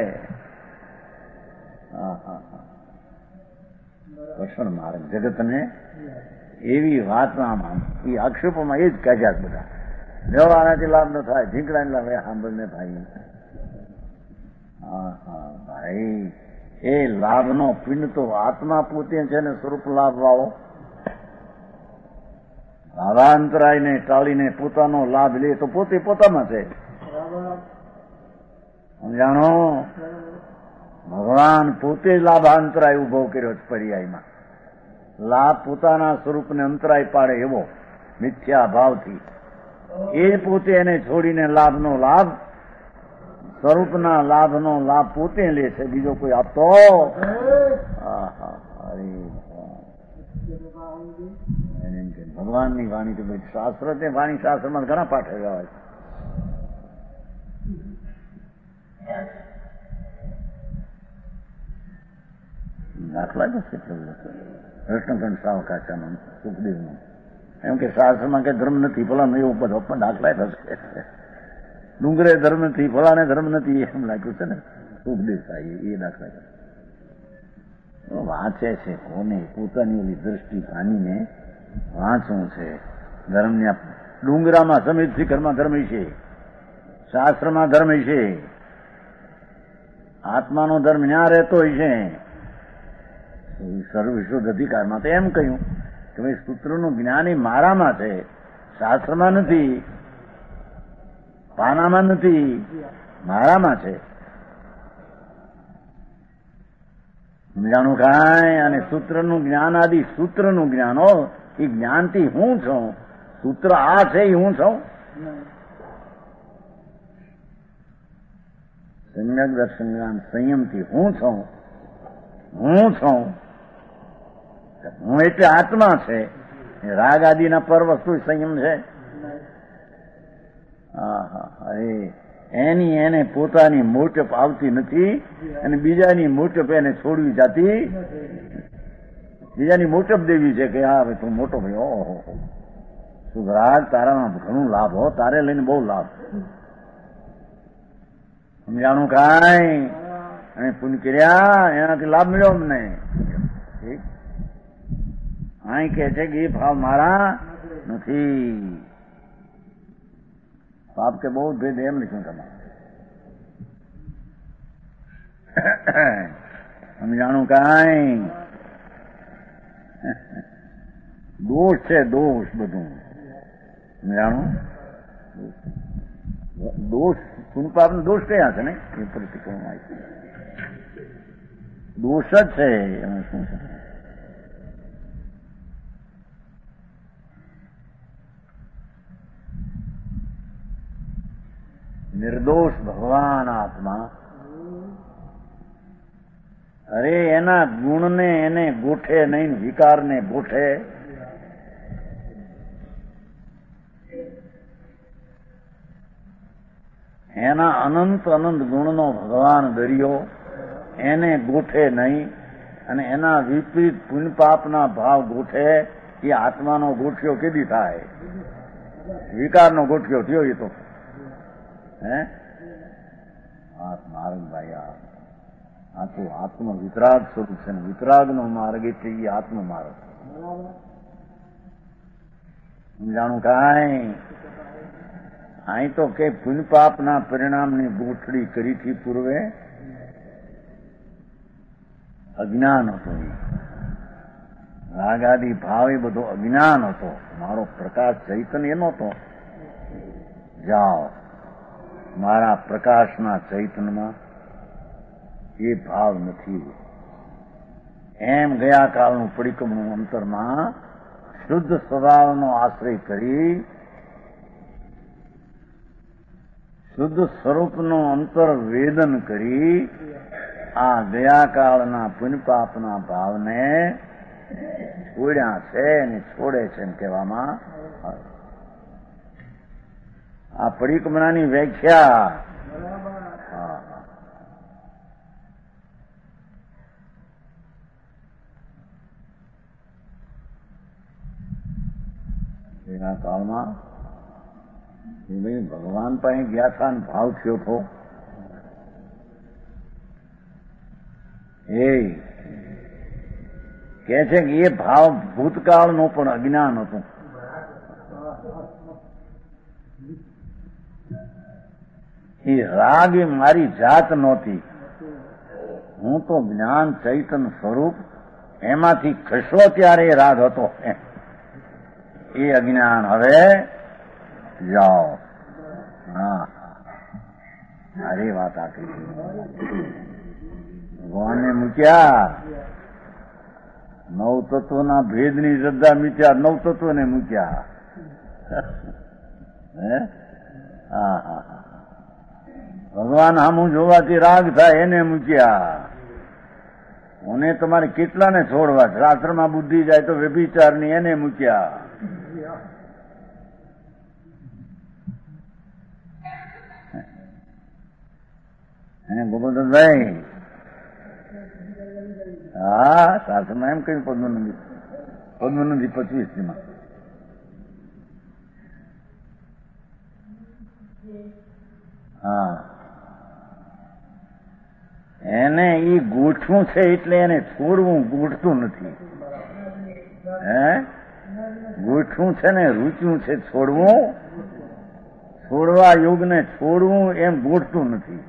કૃષ્ણ માર્ગ જગતને એવી વાતમાં એ આક્ષેપોમાં એ જ કાઢ્યા બધા. વ્યવહારાથી લાભ ન થાય, ઝીંકડાને લાભ સાંભળને ભાઈ. હા હા ભાઈ, એ લાભનો પિંડ તો આત્મા પોતે છે ને સ્વરૂપ લાભ વાળો. ભાવાંતરાયને ટાળીને પોતાનો લાભ લે તો પોતે પોતામાં છે. સમજાણો? ભગવાન પોતે લાભાંતરાય ઉભો કર્યો છે પર્યાયમાં. લાભ પોતાના સ્વરૂપને અંતરાય પાડે એવો મિથ્યા ભાવથી એ પોતે એને છોડીને લાભનો લાભ સ્વરૂપના લાભનો લાભ પોતે લે છે, બીજો કોઈ આપતો. ભગવાનની વાણી તો ભાઈ શાસ્ત્ર છે. વાણી શાસ્ત્રમાં ઘણા પાઠ આવ્યા છે. દાખલા જ છે કૃષ્ણખંડ સાવકાચાનો સુખદેવનો. એમ કે શાસ્ત્રમાં કઈ ધર્મ નથી, ફલાનો એવું બધો પણ દાખલા થશે. ડુંગરે ધર્મ નથી, ફલાને ધર્મ નથી એમ લાગ્યું છે ને સુખદેવ સાહેબ. એ દાખલા વાંચે છે કોને? પોતાની ઓલી દ્રષ્ટિ પાણીને વાંચવું છે. ધર્મના ડુંગરામાં સમિત શિખરમાં ધર્મ છે, શાસ્ત્રમાં ધર્મ છે, આત્માનો ધર્મ ન્યા રહેતો હોય છે. સર્વવિશ્વ અધિકારમાં તો એમ કહ્યું કે ભાઈ સૂત્રનું જ્ઞાન એ મારામાં છે, શાસ્ત્રમાં નથી, પાનામાં નથી, મારામાં છે. સમજાણું કાંઈ? અને સૂત્રનું જ્ઞાન આદિ સૂત્રનું જ્ઞાન હો, એ જ્ઞાનથી હું છું. સૂત્ર આ છે એ હું છું. સમ્યક દર્શન જ્ઞાન સંયમથી હું છું. હું છું હું એટલે આત્મા છે. રાગ આદિના પર વસ્તુ સંયમ છે. એની એને પોતાની મોટપ આવતી નથી અને બીજાની મોટપ એને છોડવી જાતી. બીજાની મોટપ દેવી છે કે હા તું મોટો ભાઈ. ઓહો સુધરાગ તારામાં ઘણું લાભ હો, તારે લઈને બહુ લાભ. સમજાણું કાંઈ? અને પુણ્ય કર્યા એનાથી લાભ મળ્યો અમને. અહીં કે છે કે એ ભાવ મારા નથી. પાપ કે બહુ ભેદ એમ લખ્યું તમારે. સમજાણું કાંઈ? દોષ છે, દોષ બધું. સમજાણું? દોષ પુણ્ય પાપનો દોષ કયા છે ને એ પ્રતિક્રમણ દોષ જ છે એમાં શું છે. નિર્દોષ ભગવાન આત્મા, અરે એના ગુણને એને ગોઠે નહીં, વિકારને ગોઠે. એના અનંત અનંત ગુણનો ભગવાન દરિયો એને ગોઠે નહીં, અને એના વિપરીત પુણ્ય પાપના ભાવ ગોઠે એ આત્માનો ગોઠિયો કેદી થાય? વિકારનો ગોઠિયો થયો એ તો. હે માર્ગભાઈ આ તો આત્મ વિતરાગ સ્વરૂપ છે ને, વિતરાગનો માર્ગ એટલે એ આત્મ માર્ગ. જાણું કાંઈ અહીં તો કે પુણ્ય પાપના પરિણામની ગોઠડી કરીથી પૂર્વે અજ્ઞાન હતો. રાગાદી ભાવ એ બધો અજ્ઞાન હતો. મારો પ્રકાશ ચૈતન્ય નહોતો. જાઓ મારા પ્રકાશના ચૈતન્યમાં એ ભાવ નથી. એમ ગયા કાળનું પરિક્રમનું અંતરમાં શુદ્ધ સ્વભાવનો આશ્રય કરી શુદ્ધ સ્વરૂપનું અંતર વેદન કરી આ ગયા કાળના પુણ્ય પાપના ભાવને છોડ્યા છે અને છોડે છે એમ કહેવામાં આવે. આ પરિક્રમણાની વ્યાખ્યા એના કાળમાં ભગવાન પાસે ગયા હતા ને ભાવ થયો હતો. એ કે છે કે એ ભાવ ભૂતકાળનો પણ અજ્ઞાન હતું. એ રાગ એ મારી જાત નહોતી. હું તો જ્ઞાન ચૈતન સ્વરૂપ, એમાંથી ખસો ત્યારે એ રાગ હતો. એ અજ્ઞાન હવે જાઓ. હા સારી વાત આખી ભગવાનને મૂક્યા. નવ તત્વના ભેદની શ્રદ્ધા મીચ્યા, નવ તત્વને મૂક્યા. હે હા હા ભગવાન સામું જોવાથી રાગ થાય એને મૂક્યા. મને તમારે કેટલાને છોડવા? શાસ્ત્રમાં બુદ્ધિ જાય તો વ્યભિચારની એને મૂક્યા. હે ગોપાલદાસભાઈ? હા શાસ્ત્રમાં એમ કહ્યું પદ્મનંદી પદ્મનંદી પચીસ માં. હા એને ઈ ગોઠવું છે એટલે એને છોડવું ગોઠતું નથી. હે ગોઠવું છે ને રૂચ્યું છે છોડવું, છોડવા યોગને છોડવું એમ ગોઠતું નથી.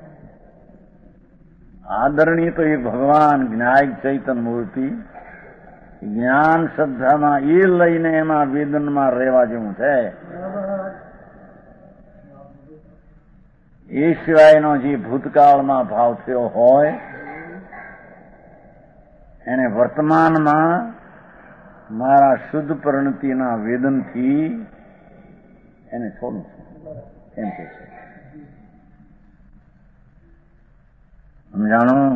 આદરણીય તો એ ભગવાન જ્ઞાયક ચૈતન મૂર્તિ જ્ઞાન શ્રદ્ધામાં એ લઈને એમાં વેદનમાં રહેવા જેવું છે. એ સિવાયનો જે ભૂતકાળમાં ભાવ થયો હોય એને વર્તમાનમાં મારા શુદ્ધ પરિણતિના વેદનથી એને છોડું છું એમ કે છે. સમજાણું?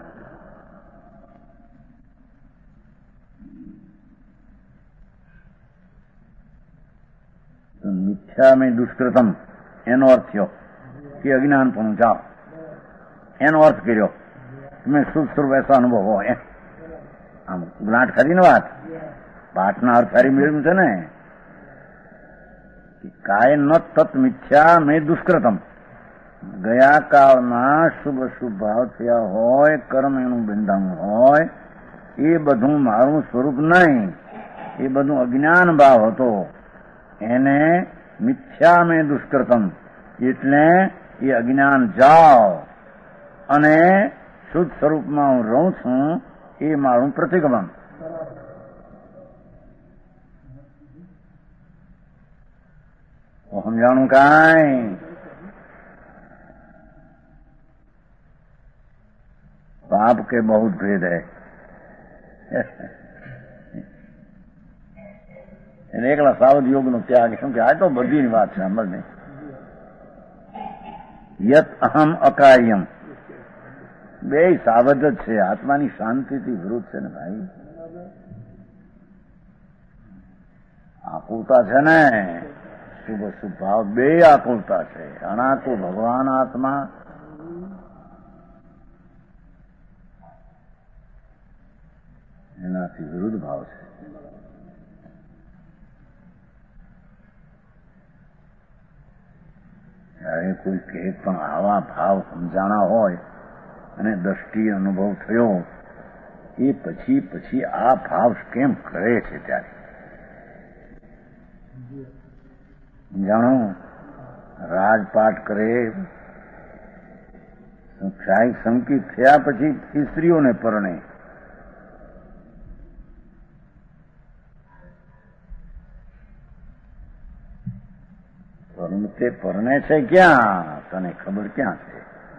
મિથ્યા મેં દુષ્કૃતમ એનો અર્થ થયો કે અજ્ઞાન પણ જાઓ. એનો અર્થ કર્યો તમે શુદ્ધ સ્વરૂપ એસો અનુભવ હોય. આમ ગાંઠ ખરી ને વાત? પાઠના અર્થ સારી મેળવ્યું છે ને. કાય ન તત મિથ્યા મેં દુષ્કૃતમ. ગયા કાળમાં શુભ અશુભ ભાવ થયા હોય, કર્મ એનું બંધાયું હોય, એ બધું મારું સ્વરૂપ નહીં, એ બધું અજ્ઞાન ભાવ હતો. એને મિથ્યા મેં દુષ્કૃતમ એટલે એ અજ્ઞાન જાઓ અને શુદ્ધ સ્વરૂપમાં હું રહું છું એ મારું પ્રતિક્રમણ. સમજાણું કાંઈ? पाप के बहुत भेद है એને એકલા સાવધ યોગનો ત્યાગ શું કે આ તો બધીની વાત છે અમરની યત અહમ અકાર્યમ બે સાવધ જ છે આત્માની શાંતિથી વિરુદ્ધ છે ને ભાઈ આકુલતા છે ને શુભ શુભ ભાવ બે આકુલતા છે અનાકુલ ભગવાન આત્મા એનાથી વિરુદ્ધ ભાવ છે ત્યારે કોઈ કહે પણ આવા ભાવ સમજાણા હોય અને દ્રષ્ટિ અનુભવ થયો એ પછી પછી આ ભાવ કેમ કરે છે ત્યારે જાણો રાજપાટ કરે શાહી સંકિત થયા પછી સ્ત્રીઓને પરણે તે પરણે છે ક્યાં તને ખબર ક્યાં છે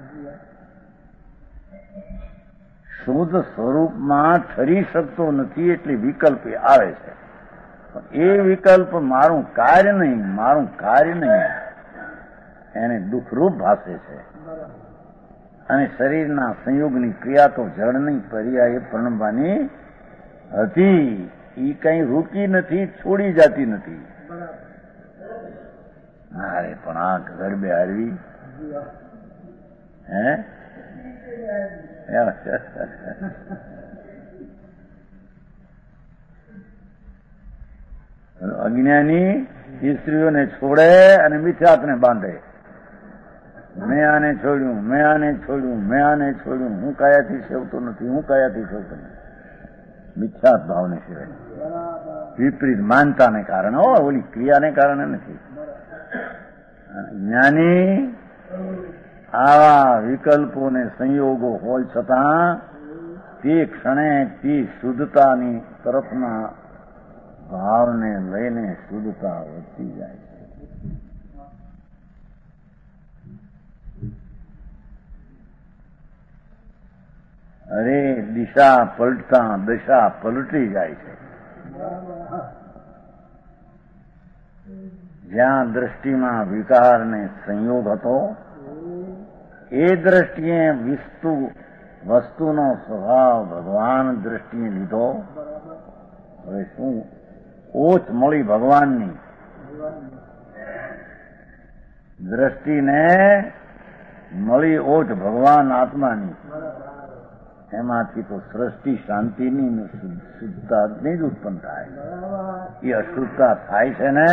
શુદ્ધ સ્વરૂપમાં ઠરી શકતો નથી એટલે વિકલ્પ આવે છે એ વિકલ્પ મારું કાર્ય નહીં મારું કાર્ય નહીં એને દુઃખરૂપ ભાષે છે અને શરીરના સંયોગની ક્રિયા તો જળની પર્યાય પરણવાની હતી એ કઈ રૂકી નથી છોડી જતી નથી અરે પણ આ ગરબે હારવી હે અજ્ઞાની સ્ત્રીઓને છોડે અને મિથ્યાત્વને બાંધે મેં આને છોડ્યું મેં આને છોડ્યું મેં આને છોડ્યું હું કયાથી સેવતો નથી હું કયાથી સેવતો નથી મિથ્યાત ભાવને સિવાય વિપરીત માનતાને કારણે હો ઓલી ક્રિયાને કારણે નથી જ્ઞાની આવા વિકલ્પોને સંયોગો હોય છતાં તે ક્ષણે તે શુદ્ધતાની તરફના ભાવને લઈને શુદ્ધતા વધતી જાય છે અરે દિશા પલટતા દશા પલટી જાય છે જ્યાં દ્રષ્ટિમાં વિકારને સંયોગ હતો એ દ્રષ્ટિએ વિસ્તુ વસ્તુનો સ્વભાવ ભગવાન દ્રષ્ટિએ લીધો હવે શું ઓછ મળી ભગવાનની દ્રષ્ટિને મળી ઓછ ભગવાન આત્માની એમાંથી તો સૃષ્ટિ શાંતિની શુદ્ધતા જ ઉત્પન્ન થાય એ અશુદ્ધતા થાય છે ને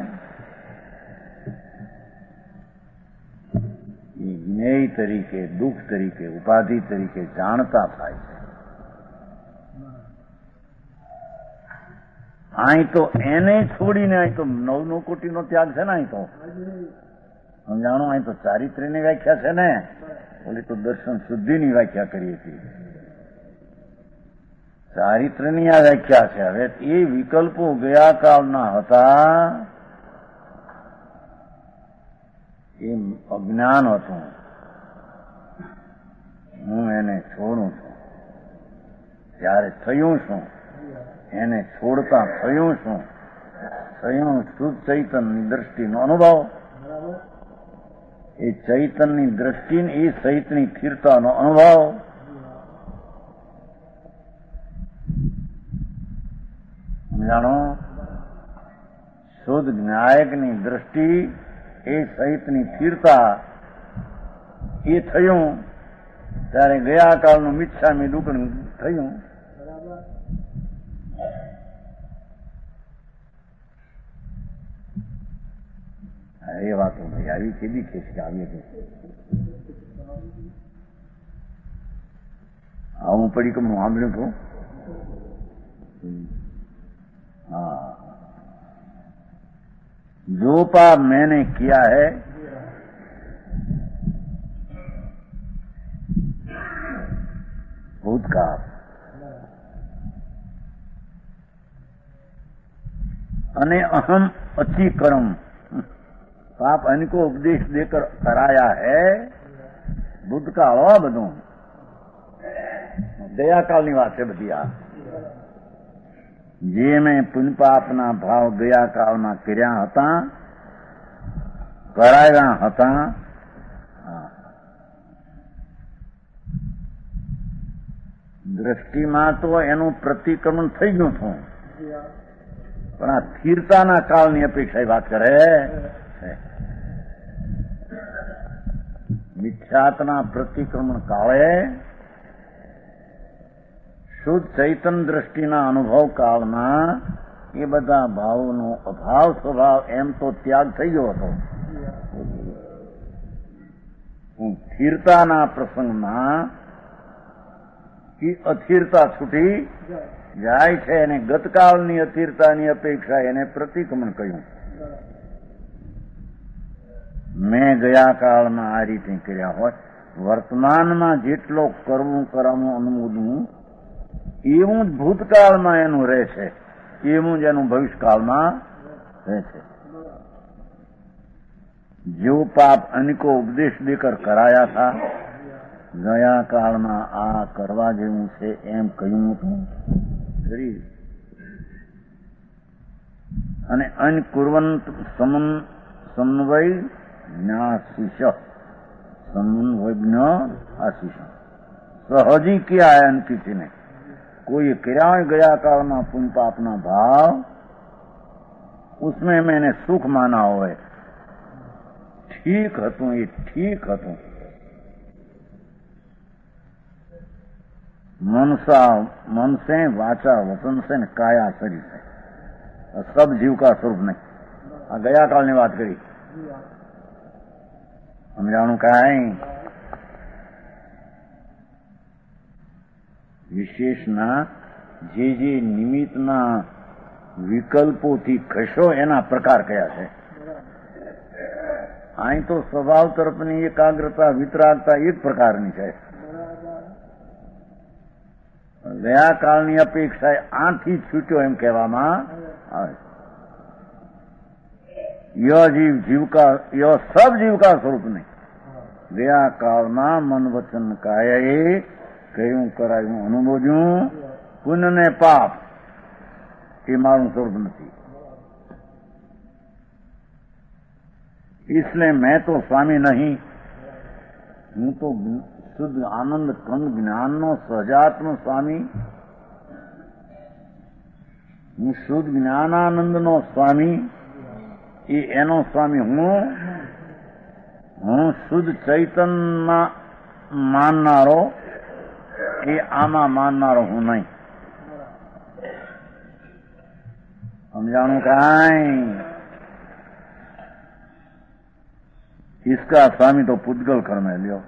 એ જ્ઞેય તરીકે દુઃખ તરીકે ઉપાધિ તરીકે જાણતા થાય છે અહીં તો એને છોડીને અહીં તો નવ નવ કોટીનો ત્યાગ છે ને અહીં તો સમજાણો અહીં તો ચારિત્ર્યની વ્યાખ્યા છે ને ઓલી તો દર્શન શુદ્ધિની વ્યાખ્યા કરી હતી ચારિત્ર્યની આ વ્યાખ્યા છે હવે એ વિકલ્પો ગયા કાળના હતા એ અજ્ઞાન હતું હું એને છોડું છું ત્યારે થયું શું એને છોડતા થયું શું થયું શુદ્ધ ચૈતનની દ્રષ્ટિનો અનુભવ એ ચૈતનની દ્રષ્ટિ એ સહિતની સ્થિરતાનો અનુભવ જાણો શુદ્ધ જ્ઞાયકની દ્રષ્ટિ એ સહિતની સ્થિરતા એ થયું ત્યારે ગયા કાળનું મિચ્છામી દુઃખ થયું એ વાતો ભાઈ આવી કેવી કેસ કે આવી હતી આવું પડી કે હું સાંભળ્યું છું हाँ जो पाप मैंने किया है भूतकाल अने अहम अच्छी कर्म पाप इनको उपदेश देकर कराया है भूतकाल बधु ગયાકાળની વાત છે બધી. આ જે મેં પુણ્યપાપના ભાવ ગયા કાળમાં કર્યા હતા, કરાવ્યા હતા, દ્રષ્ટિમાં તો એનું પ્રતિક્રમણ થઈ ગયું હતું, પણ આ સ્થિરતાના કાળની અપેક્ષા વાત કરે. મિથ્યાત્વના પ્રતિક્રમણ કાળે શુદ્ધ ચૈતન દ્રષ્ટિના અનુભવ કાળમાં એ બધા ભાવોનો અભાવ સ્વભાવ એમ તો ત્યાગ થઈ ગયો હતો. સ્થિરતાના પ્રસંગમાં અસ્થિરતા છૂટી જાય છે, અને ગતકાળની અસ્થિરતાની અપેક્ષા એને પ્રતિક્રમણ કહ્યું. મેં ગયા કાળમાં આ રીતે કર્યા હોય, વર્તમાનમાં જેટલો કરવું કરવાનું અનુમોદવું એવું જ ભૂતકાળમાં એનું રહે છે, એવું જ એનું ભવિષ્યકાળમાં રહે છે. જો પાપ અનેકો ઉપદેશ દેકર કરાયા હતા, ગયા કાળમાં આ કરવા જેવું છે એમ કહ્યું હતું, અને અનકુર્વંત સમન સમન્વય જ્ઞાશિષ સમન્વય આશિષ સહજી किया है किसी ने कोई किराए गया कालना पुण्य पापना भाव उसमें मैंने सुख माना हो, ठीक હતું, એ ઠીક હતું. मनसा मन से वाचा वचन से न काया शरीर से सब जीव का स्वरूप नहीं. આ ગયા કાળની વાત કરી. સમજાણું કાંઈ વિશેષના જે જે નિમિત્તના વિકલ્પોથી ખસો એના પ્રકાર કયા છે. અહીં તો સ્વભાવ તરફની એકાગ્રતા વિતરાગતા એક પ્રકારની છે. ગયા કાળની અપેક્ષા આથી છૂટ્યો એમ કહેવામાં આવે. ય જીવ જીવકા ય સબ જીવકા સ્વરૂપ નહીં. ગયા કાળમાં મન વચન કાયાએ કહ્યું કરાયું અનુભવ્યું પુણ્ય ને પાપ એ મારું સ્વરૂપ નથી. इसलिए मैं तो स्वामी नहीं, હું તો શુદ્ધ આનંદ કંદ જ્ઞાનનો સહજાત્મ સ્વામી, હું શુદ્ધ જ્ઞાનાનંદનો સ્વામી, એ એનો સ્વામી હું. હું શુદ્ધ ચૈતનમાં માનનારો, એ આમાં માનનારો હું નહીં. સમજાણું કાંઈ? इसका स्वामी तो पुद्गल कर में लियो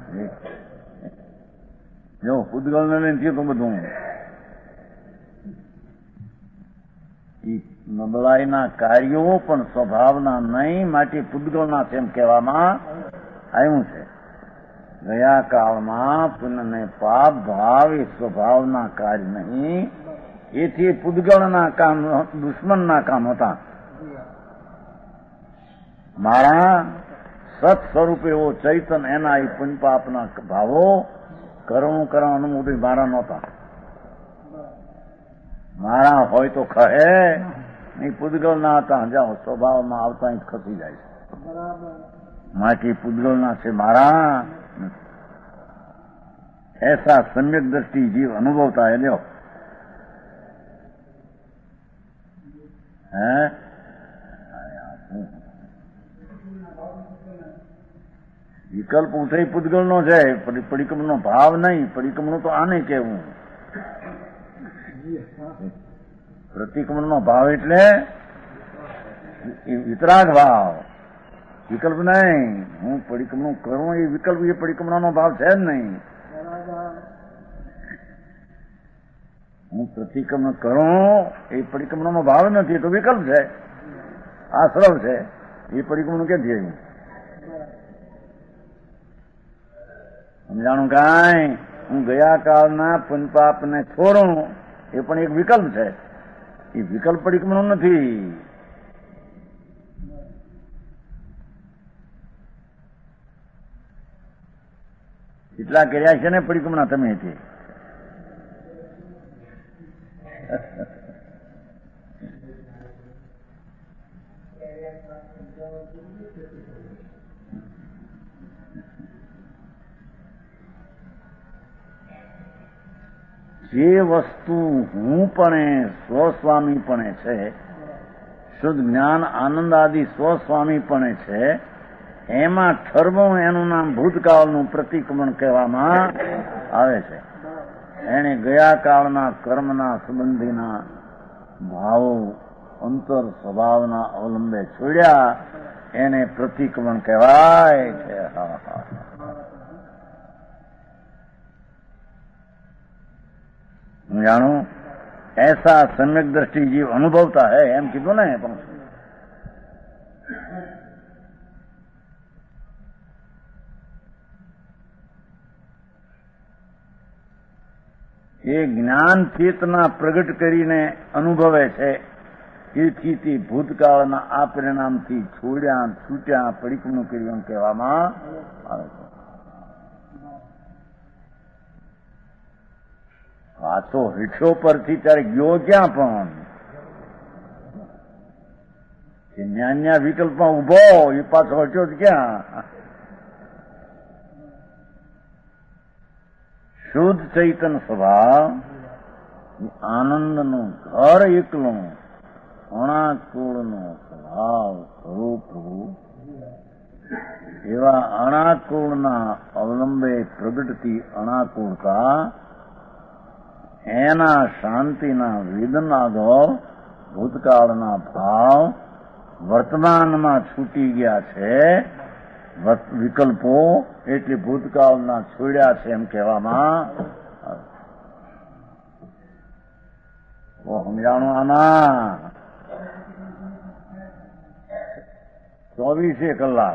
जो पुद्गल ने नहीं थी तो બધું નબળાઈના કાર્યો પણ સ્વભાવના નહીં, માટે પુદ્ગલના તેમ કહેવામાં આવ્યું છે. ગયા કાળમાં પુણ્ય ને પાપ ભાવ એ સ્વભાવના કાર્ય નહીં, એથી પુદ્ગલના કામ દુશ્મનના કામ હતા. મારા સત સ્વરૂપ એવો ચૈતન એના એ પુણ્ય પાપના ભાવો કરવું કરવાનું મોટી મારા નહોતા. મારા હોય તો ખહે નહીં, પૂદગલ ના હતા. જાઓ સ્વભાવમાં આવતા જ ખસી જાય છે. માટી પૂદગલ ના છે મારા. એસા સમ્યક દ્રષ્ટિ જીવ અનુભવતા હે. લ્યો હે વિકલ્પ ઉઠે પૂદગલ નો છે, પરિક્રમ નો ભાવ નહીં. પરિક્રમ તો આને કહેવું. પ્રતિક્રમણ નો ભાવ એટલે વિતરાગ ભાવ, વિકલ્પ નહીં. હું પરિક્રમણ કરું એ વિકલ્પ, એ પરિક્રમણાનો ભાવ છે જ નહીં. હું પ્રતિક્રમણ કરું એ પરિક્રમણાનો ભાવ નથી, એ તો વિકલ્પ છે, આશ્રવ છે. એ પરિક્રમણ ક્યાંથી આવ્યું? સમજાણું કાંઈ? હું ગયા કાળના પુણ્યપાપને છોડું એ પણ એક વિકલ્પ છે, એ વિકલ્પ પરિક્રમણ નથી. એટલા કર્યા છે ને પરિક્રમણા તમે હતી. જે વસ્તુ હુંપણે સ્વસ્વામીપણે છે, શુદ્ધ જ્ઞાન આનંદ આદિ સ્વસ્વામીપણે છે, એમાં ઠરવું એનું નામ ભૂતકાળનું પ્રતિક્રમણ કહેવામાં આવે છે. એને ગયા કાળના કર્મના સંબંધીના ભાવો અંતર સ્વભાવના અવલંબે છોડ્યા, એને પ્રતિક્રમણ કહેવાય છે. હા હા જાણો ऐसा सम्यक दृष्टि जीव अनुभवता है एम कीधું ને પણ એ જ્ઞાન ચેતના પ્રગટ કરીને અનુભવે છે. એથી ભૂતકાળના આ પરિણામથી છોડ્યા છૂટ્યા પરિક્રમણ કર્યું કહેવામાં આવે છે. પાછો રીક્ષો પરથી ત્યારે ગયો ક્યાં પણ ન્યા વિકલ્પમાં ઉભો એ પાછો હટ્યો જ ક્યાં? શુદ્ધ ચૈતન સ્વભાવ આનંદનું ઘર એકલું અણાકુળનો સ્વભાવ સ્વરૂપ એવા અણાકુળના અવલંબે પ્રગટતી અણાકુળતા એના શાંતિના વેદનાદો ભૂતકાળના ભાવ વર્તમાનમાં છૂટી ગયા છે. વિકલ્પો એટલે ભૂતકાળના છોડ્યા છે એમ કહેવામાં સમજાણું. આમાં ચોવીસે કલાક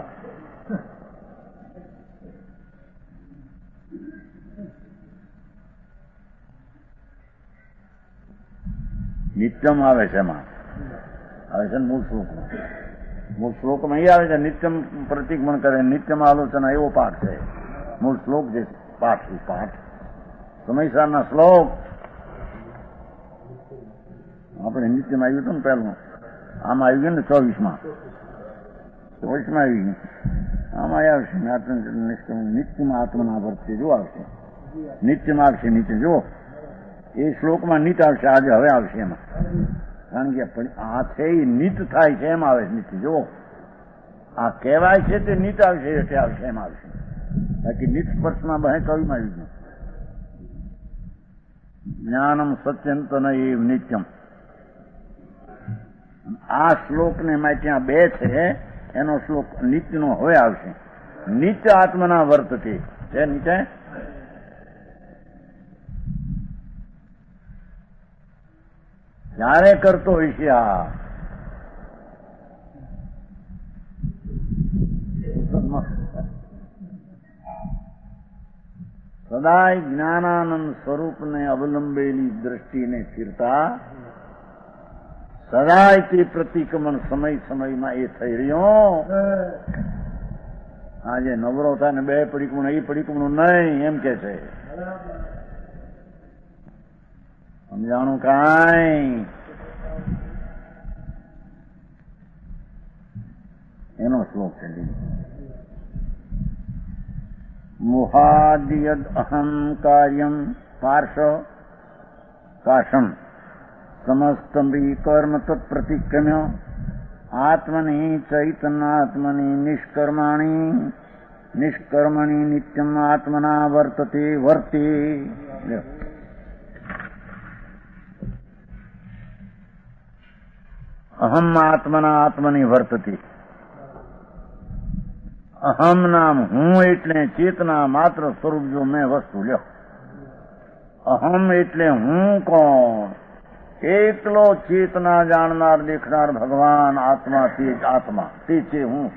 નિત્યમ આવે છે. એમાં આવે છે મૂળ શ્લોકમાં. મૂળ શ્લોકમાં અહીં આવે છે નિત્યમ પ્રતિક્રમણ કરે, નિત્યમ આલોચના એવો પાઠ છે. મૂળ શ્લોક જે પાઠ પાઠ સમયસારના શ્લોક આપણે નિત્યમ આવ્યું હતું ને પહેલું, આમાં આવી ગયું ને ચોવીસમાં ચોવીસમાં આવી ગયું. આમાં આવશે નિત્યમાં આત્મના વર્તે જો આવશે, નિત્યમાં આવશે નીચે જો એ શ્લોકમાં નીત આવશે. આજે હવે આવશે એમાં, કારણ કે આ છે એ નીત થાય છે એમ આવે નીતિ. જો આ કહેવાય છે તે નીત આવશે એટલે આવશે એમ આવશે. બાકી નીત સ્પર્શમાં બહે કવિમાં આવી ગયું. જ્ઞાનમ સત્યંતન એવ નિત્યમ. આ શ્લોકને માં ત્યાં બે છે, એનો શ્લોક નિત્યનો હવે આવશે. નિત્ય આત્મના વર્તતી છે નીચે. ક્યારે કરતો હશે આ? સદાય જ્ઞાનાનંદ સ્વરૂપને અવલંબેલી દ્રષ્ટિને ફીરતા સદાય તે પ્રતિક્રમણ સમય સમયમાં એ થઈ રહ્યો. આજે નવરો થાય ને બે પરિક્રમણ, એ પરિક્રમણ નહીં એમ કે છે. સમજાણું કાંઈ? એનો શ્લોક છે. મોહાદિયદ અહમ કાર્યમ પાર્શ કાશમ સમસ્તંબી કર્મ તત્પ્રતિક્રમ્ય આત્મની ચૈતન્યાત્મની નિષ્કર્માણી નિષ્કર્મણી નિત્યમ આત્મના વર્તતે વર્તે. અહમ આત્મના આત્મની વર્તતી. અહમ નામ હું એટલે ચેતના માત્ર સ્વરૂપ. જો મેં વસ્તુ લ્યો, અહમ એટલે હું કોણ? એકલો ચેતના જાણનાર દેખનાર ભગવાન આત્મા તે જ આત્મા, તે છે હું.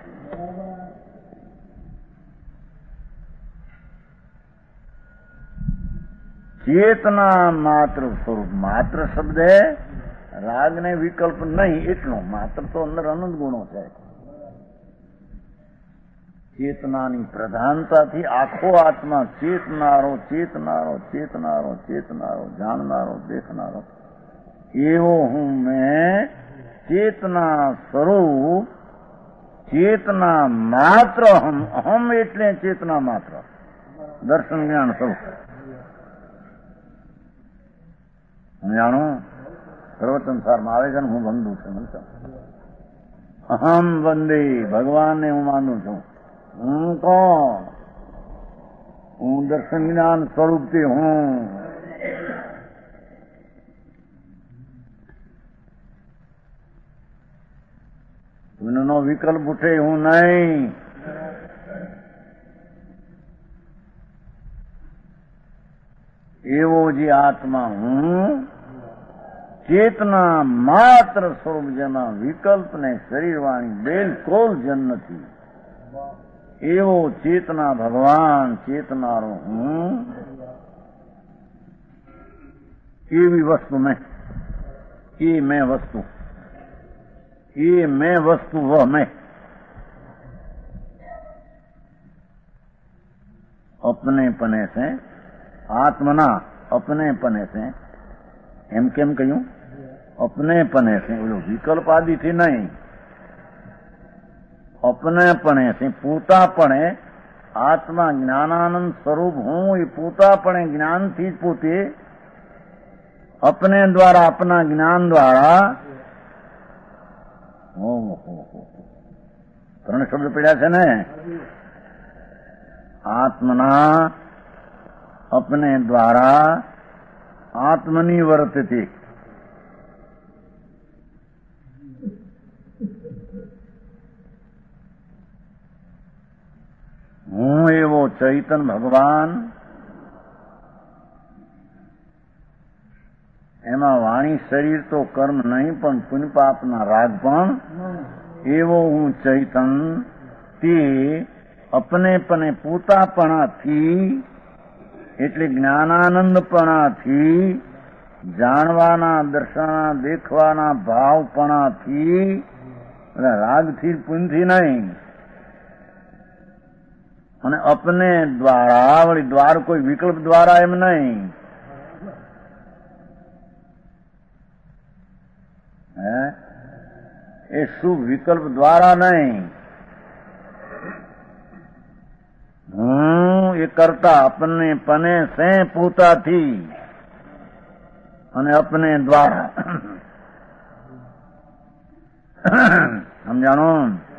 ચેતના માત્ર સ્વરૂપ. માત્ર શબ્દ રાગને વિકલ્પ નહીં એટલો. માત્ર તો અંદર અનંત ગુણો છે. ચેતનાની પ્રધાનતાથી આખો આત્મા ચેતનારો ચેતનારો ચેતનારો ચેતનારો જાણનારો દેખનારો એવો હું મેં ચેતના સ્વરૂપ, ચેતના માત્ર હમ હમ એટલે ચેતના માત્ર, દર્શન જ્ઞાન સ્વરૂપ. જાણો પ્રવચન સારમાં આવે છે ને, હું બંધુ છું. અહમ વંદે, ભગવાનને હું માનું છું. હું કોણ? હું દર્શન જ્ઞાન સ્વરૂપથી હું. નો વિકલ્પ ઉઠે હું નહીં. એવો જે આત્મા હું, ચેતના માત્ર સ્વરૂપ, જેમાં વિકલ્પ ને શરીરવાણી બિલકુલ જન નથી, એવો ચેતના ભગવાન, ચેતનારો હું, એવી વસ્તુ મેં, એ મેં વસ્તુ, ये मैं वस्तु वह मैं. अपने पने से आत्मना, अपने पने से, एम केम कहूं, अपने पने से, बोलो विकल्प आदि थी नहीं, अपने पने से पूतापणे आत्मा ज्ञानानंद स्वरूप हूं. ये पूतापणे ज्ञान थी पोते, अपने द्वारा, अपना ज्ञान द्वारा ત્રણ શબ્દ પડ્યા છે ને. આત્મના અપને દ્વારા આત્મની વર્તતી. હું એવો ચૈતન ભગવાન, એમાં વાણી શરીર તો કર્મ નહીં, પણ પુણ્ય પાપના રાગ પણ. એવો હું ચૈતન તે અપનેપને પોતાપણાથી, એટલે જ્ઞાનાનંદપણાથી, જાણવાના, દર્શના, દેખવાના ભાવપણાથી, રાગથી પુણ્યથી નહીં. અને અપને દ્વારા, વળી દ્વાર કોઈ વિકલ્પ દ્વારા એમ નહીં. એ શુભ વિકલ્પ દ્વારા નહીં. હું એ કરતા અપને પને સે પોતાથી અને અપને દ્વારા. સમજાણો?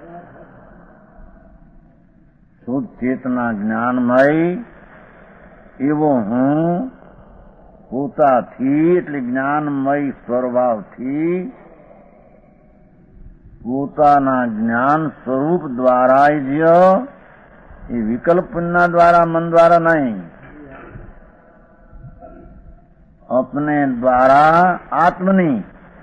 શુદ્ધ ચેતના જ્ઞાનમય એવો હું પોતાથી, એટલે જ્ઞાનમય સ્વભાવથી, પોતાના જ્ઞાન સ્વરૂપ દ્વારા જ, એ વિકલ્પના દ્વારા, મન દ્વારા નહીં. અપને દ્વારા આત્મની,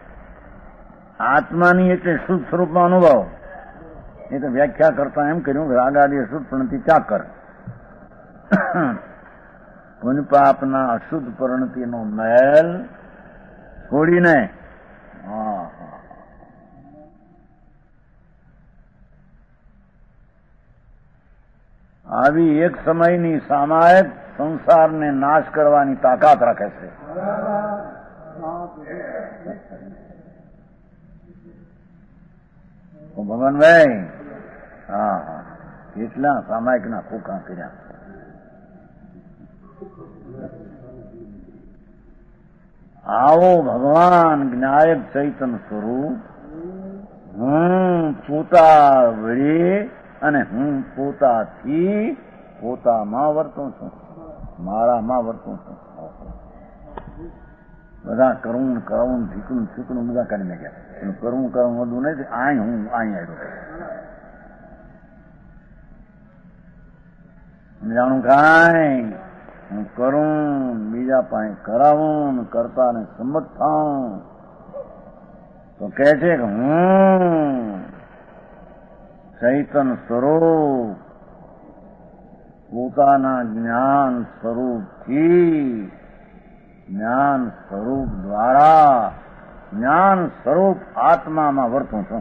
આત્માની એટલે શુદ્ધ સ્વરૂપનો અનુભવ. એ તો વ્યાખ્યા કરતા એમ કર્યું, રાગાદી અશુદ્ધ પ્રણતિ ચાકર. પુણ્ય પાપના અશુદ્ધ પ્રણતિનો મેલ છોડીને, હા આવી એક સમયની સામાયિક સંસારને નાશ કરવાની તાકાત રાખે છે. ભગવાનભાઈ, હા હા, કેટલા સામાયિકના ખોખા કર્યા. આવો ભગવાન જ્ઞાયક ચૈતન સ્વરૂપ, હું પોતા વળી અને હું પોતાથી, પોતામાં વર્તું છું, મારામાં વર્તું છું. બધા કરવું કરવું ઠીકણું ઠીકણું બધા કાઢી નાખ્યા. કરવું કરવું બધું નહીં, આય હું અહીં આવ્યો. જાણું કાંઈ હું કરું, બીજા પાસે કરાવું, કરતા ને સંમત થાઉં, તો કહે છે કે હું ચૈતન સ્વરૂપ, પોતાના જ્ઞાન સ્વરૂપથી, જ્ઞાન સ્વરૂપ દ્વારા, જ્ઞાન સ્વરૂપ આત્મામાં વર્તું છું.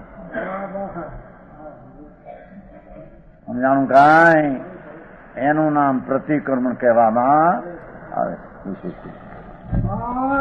સમજાણું કાંઈ? એનું નામ પ્રતિક્રમણ કહેવામાં આવે.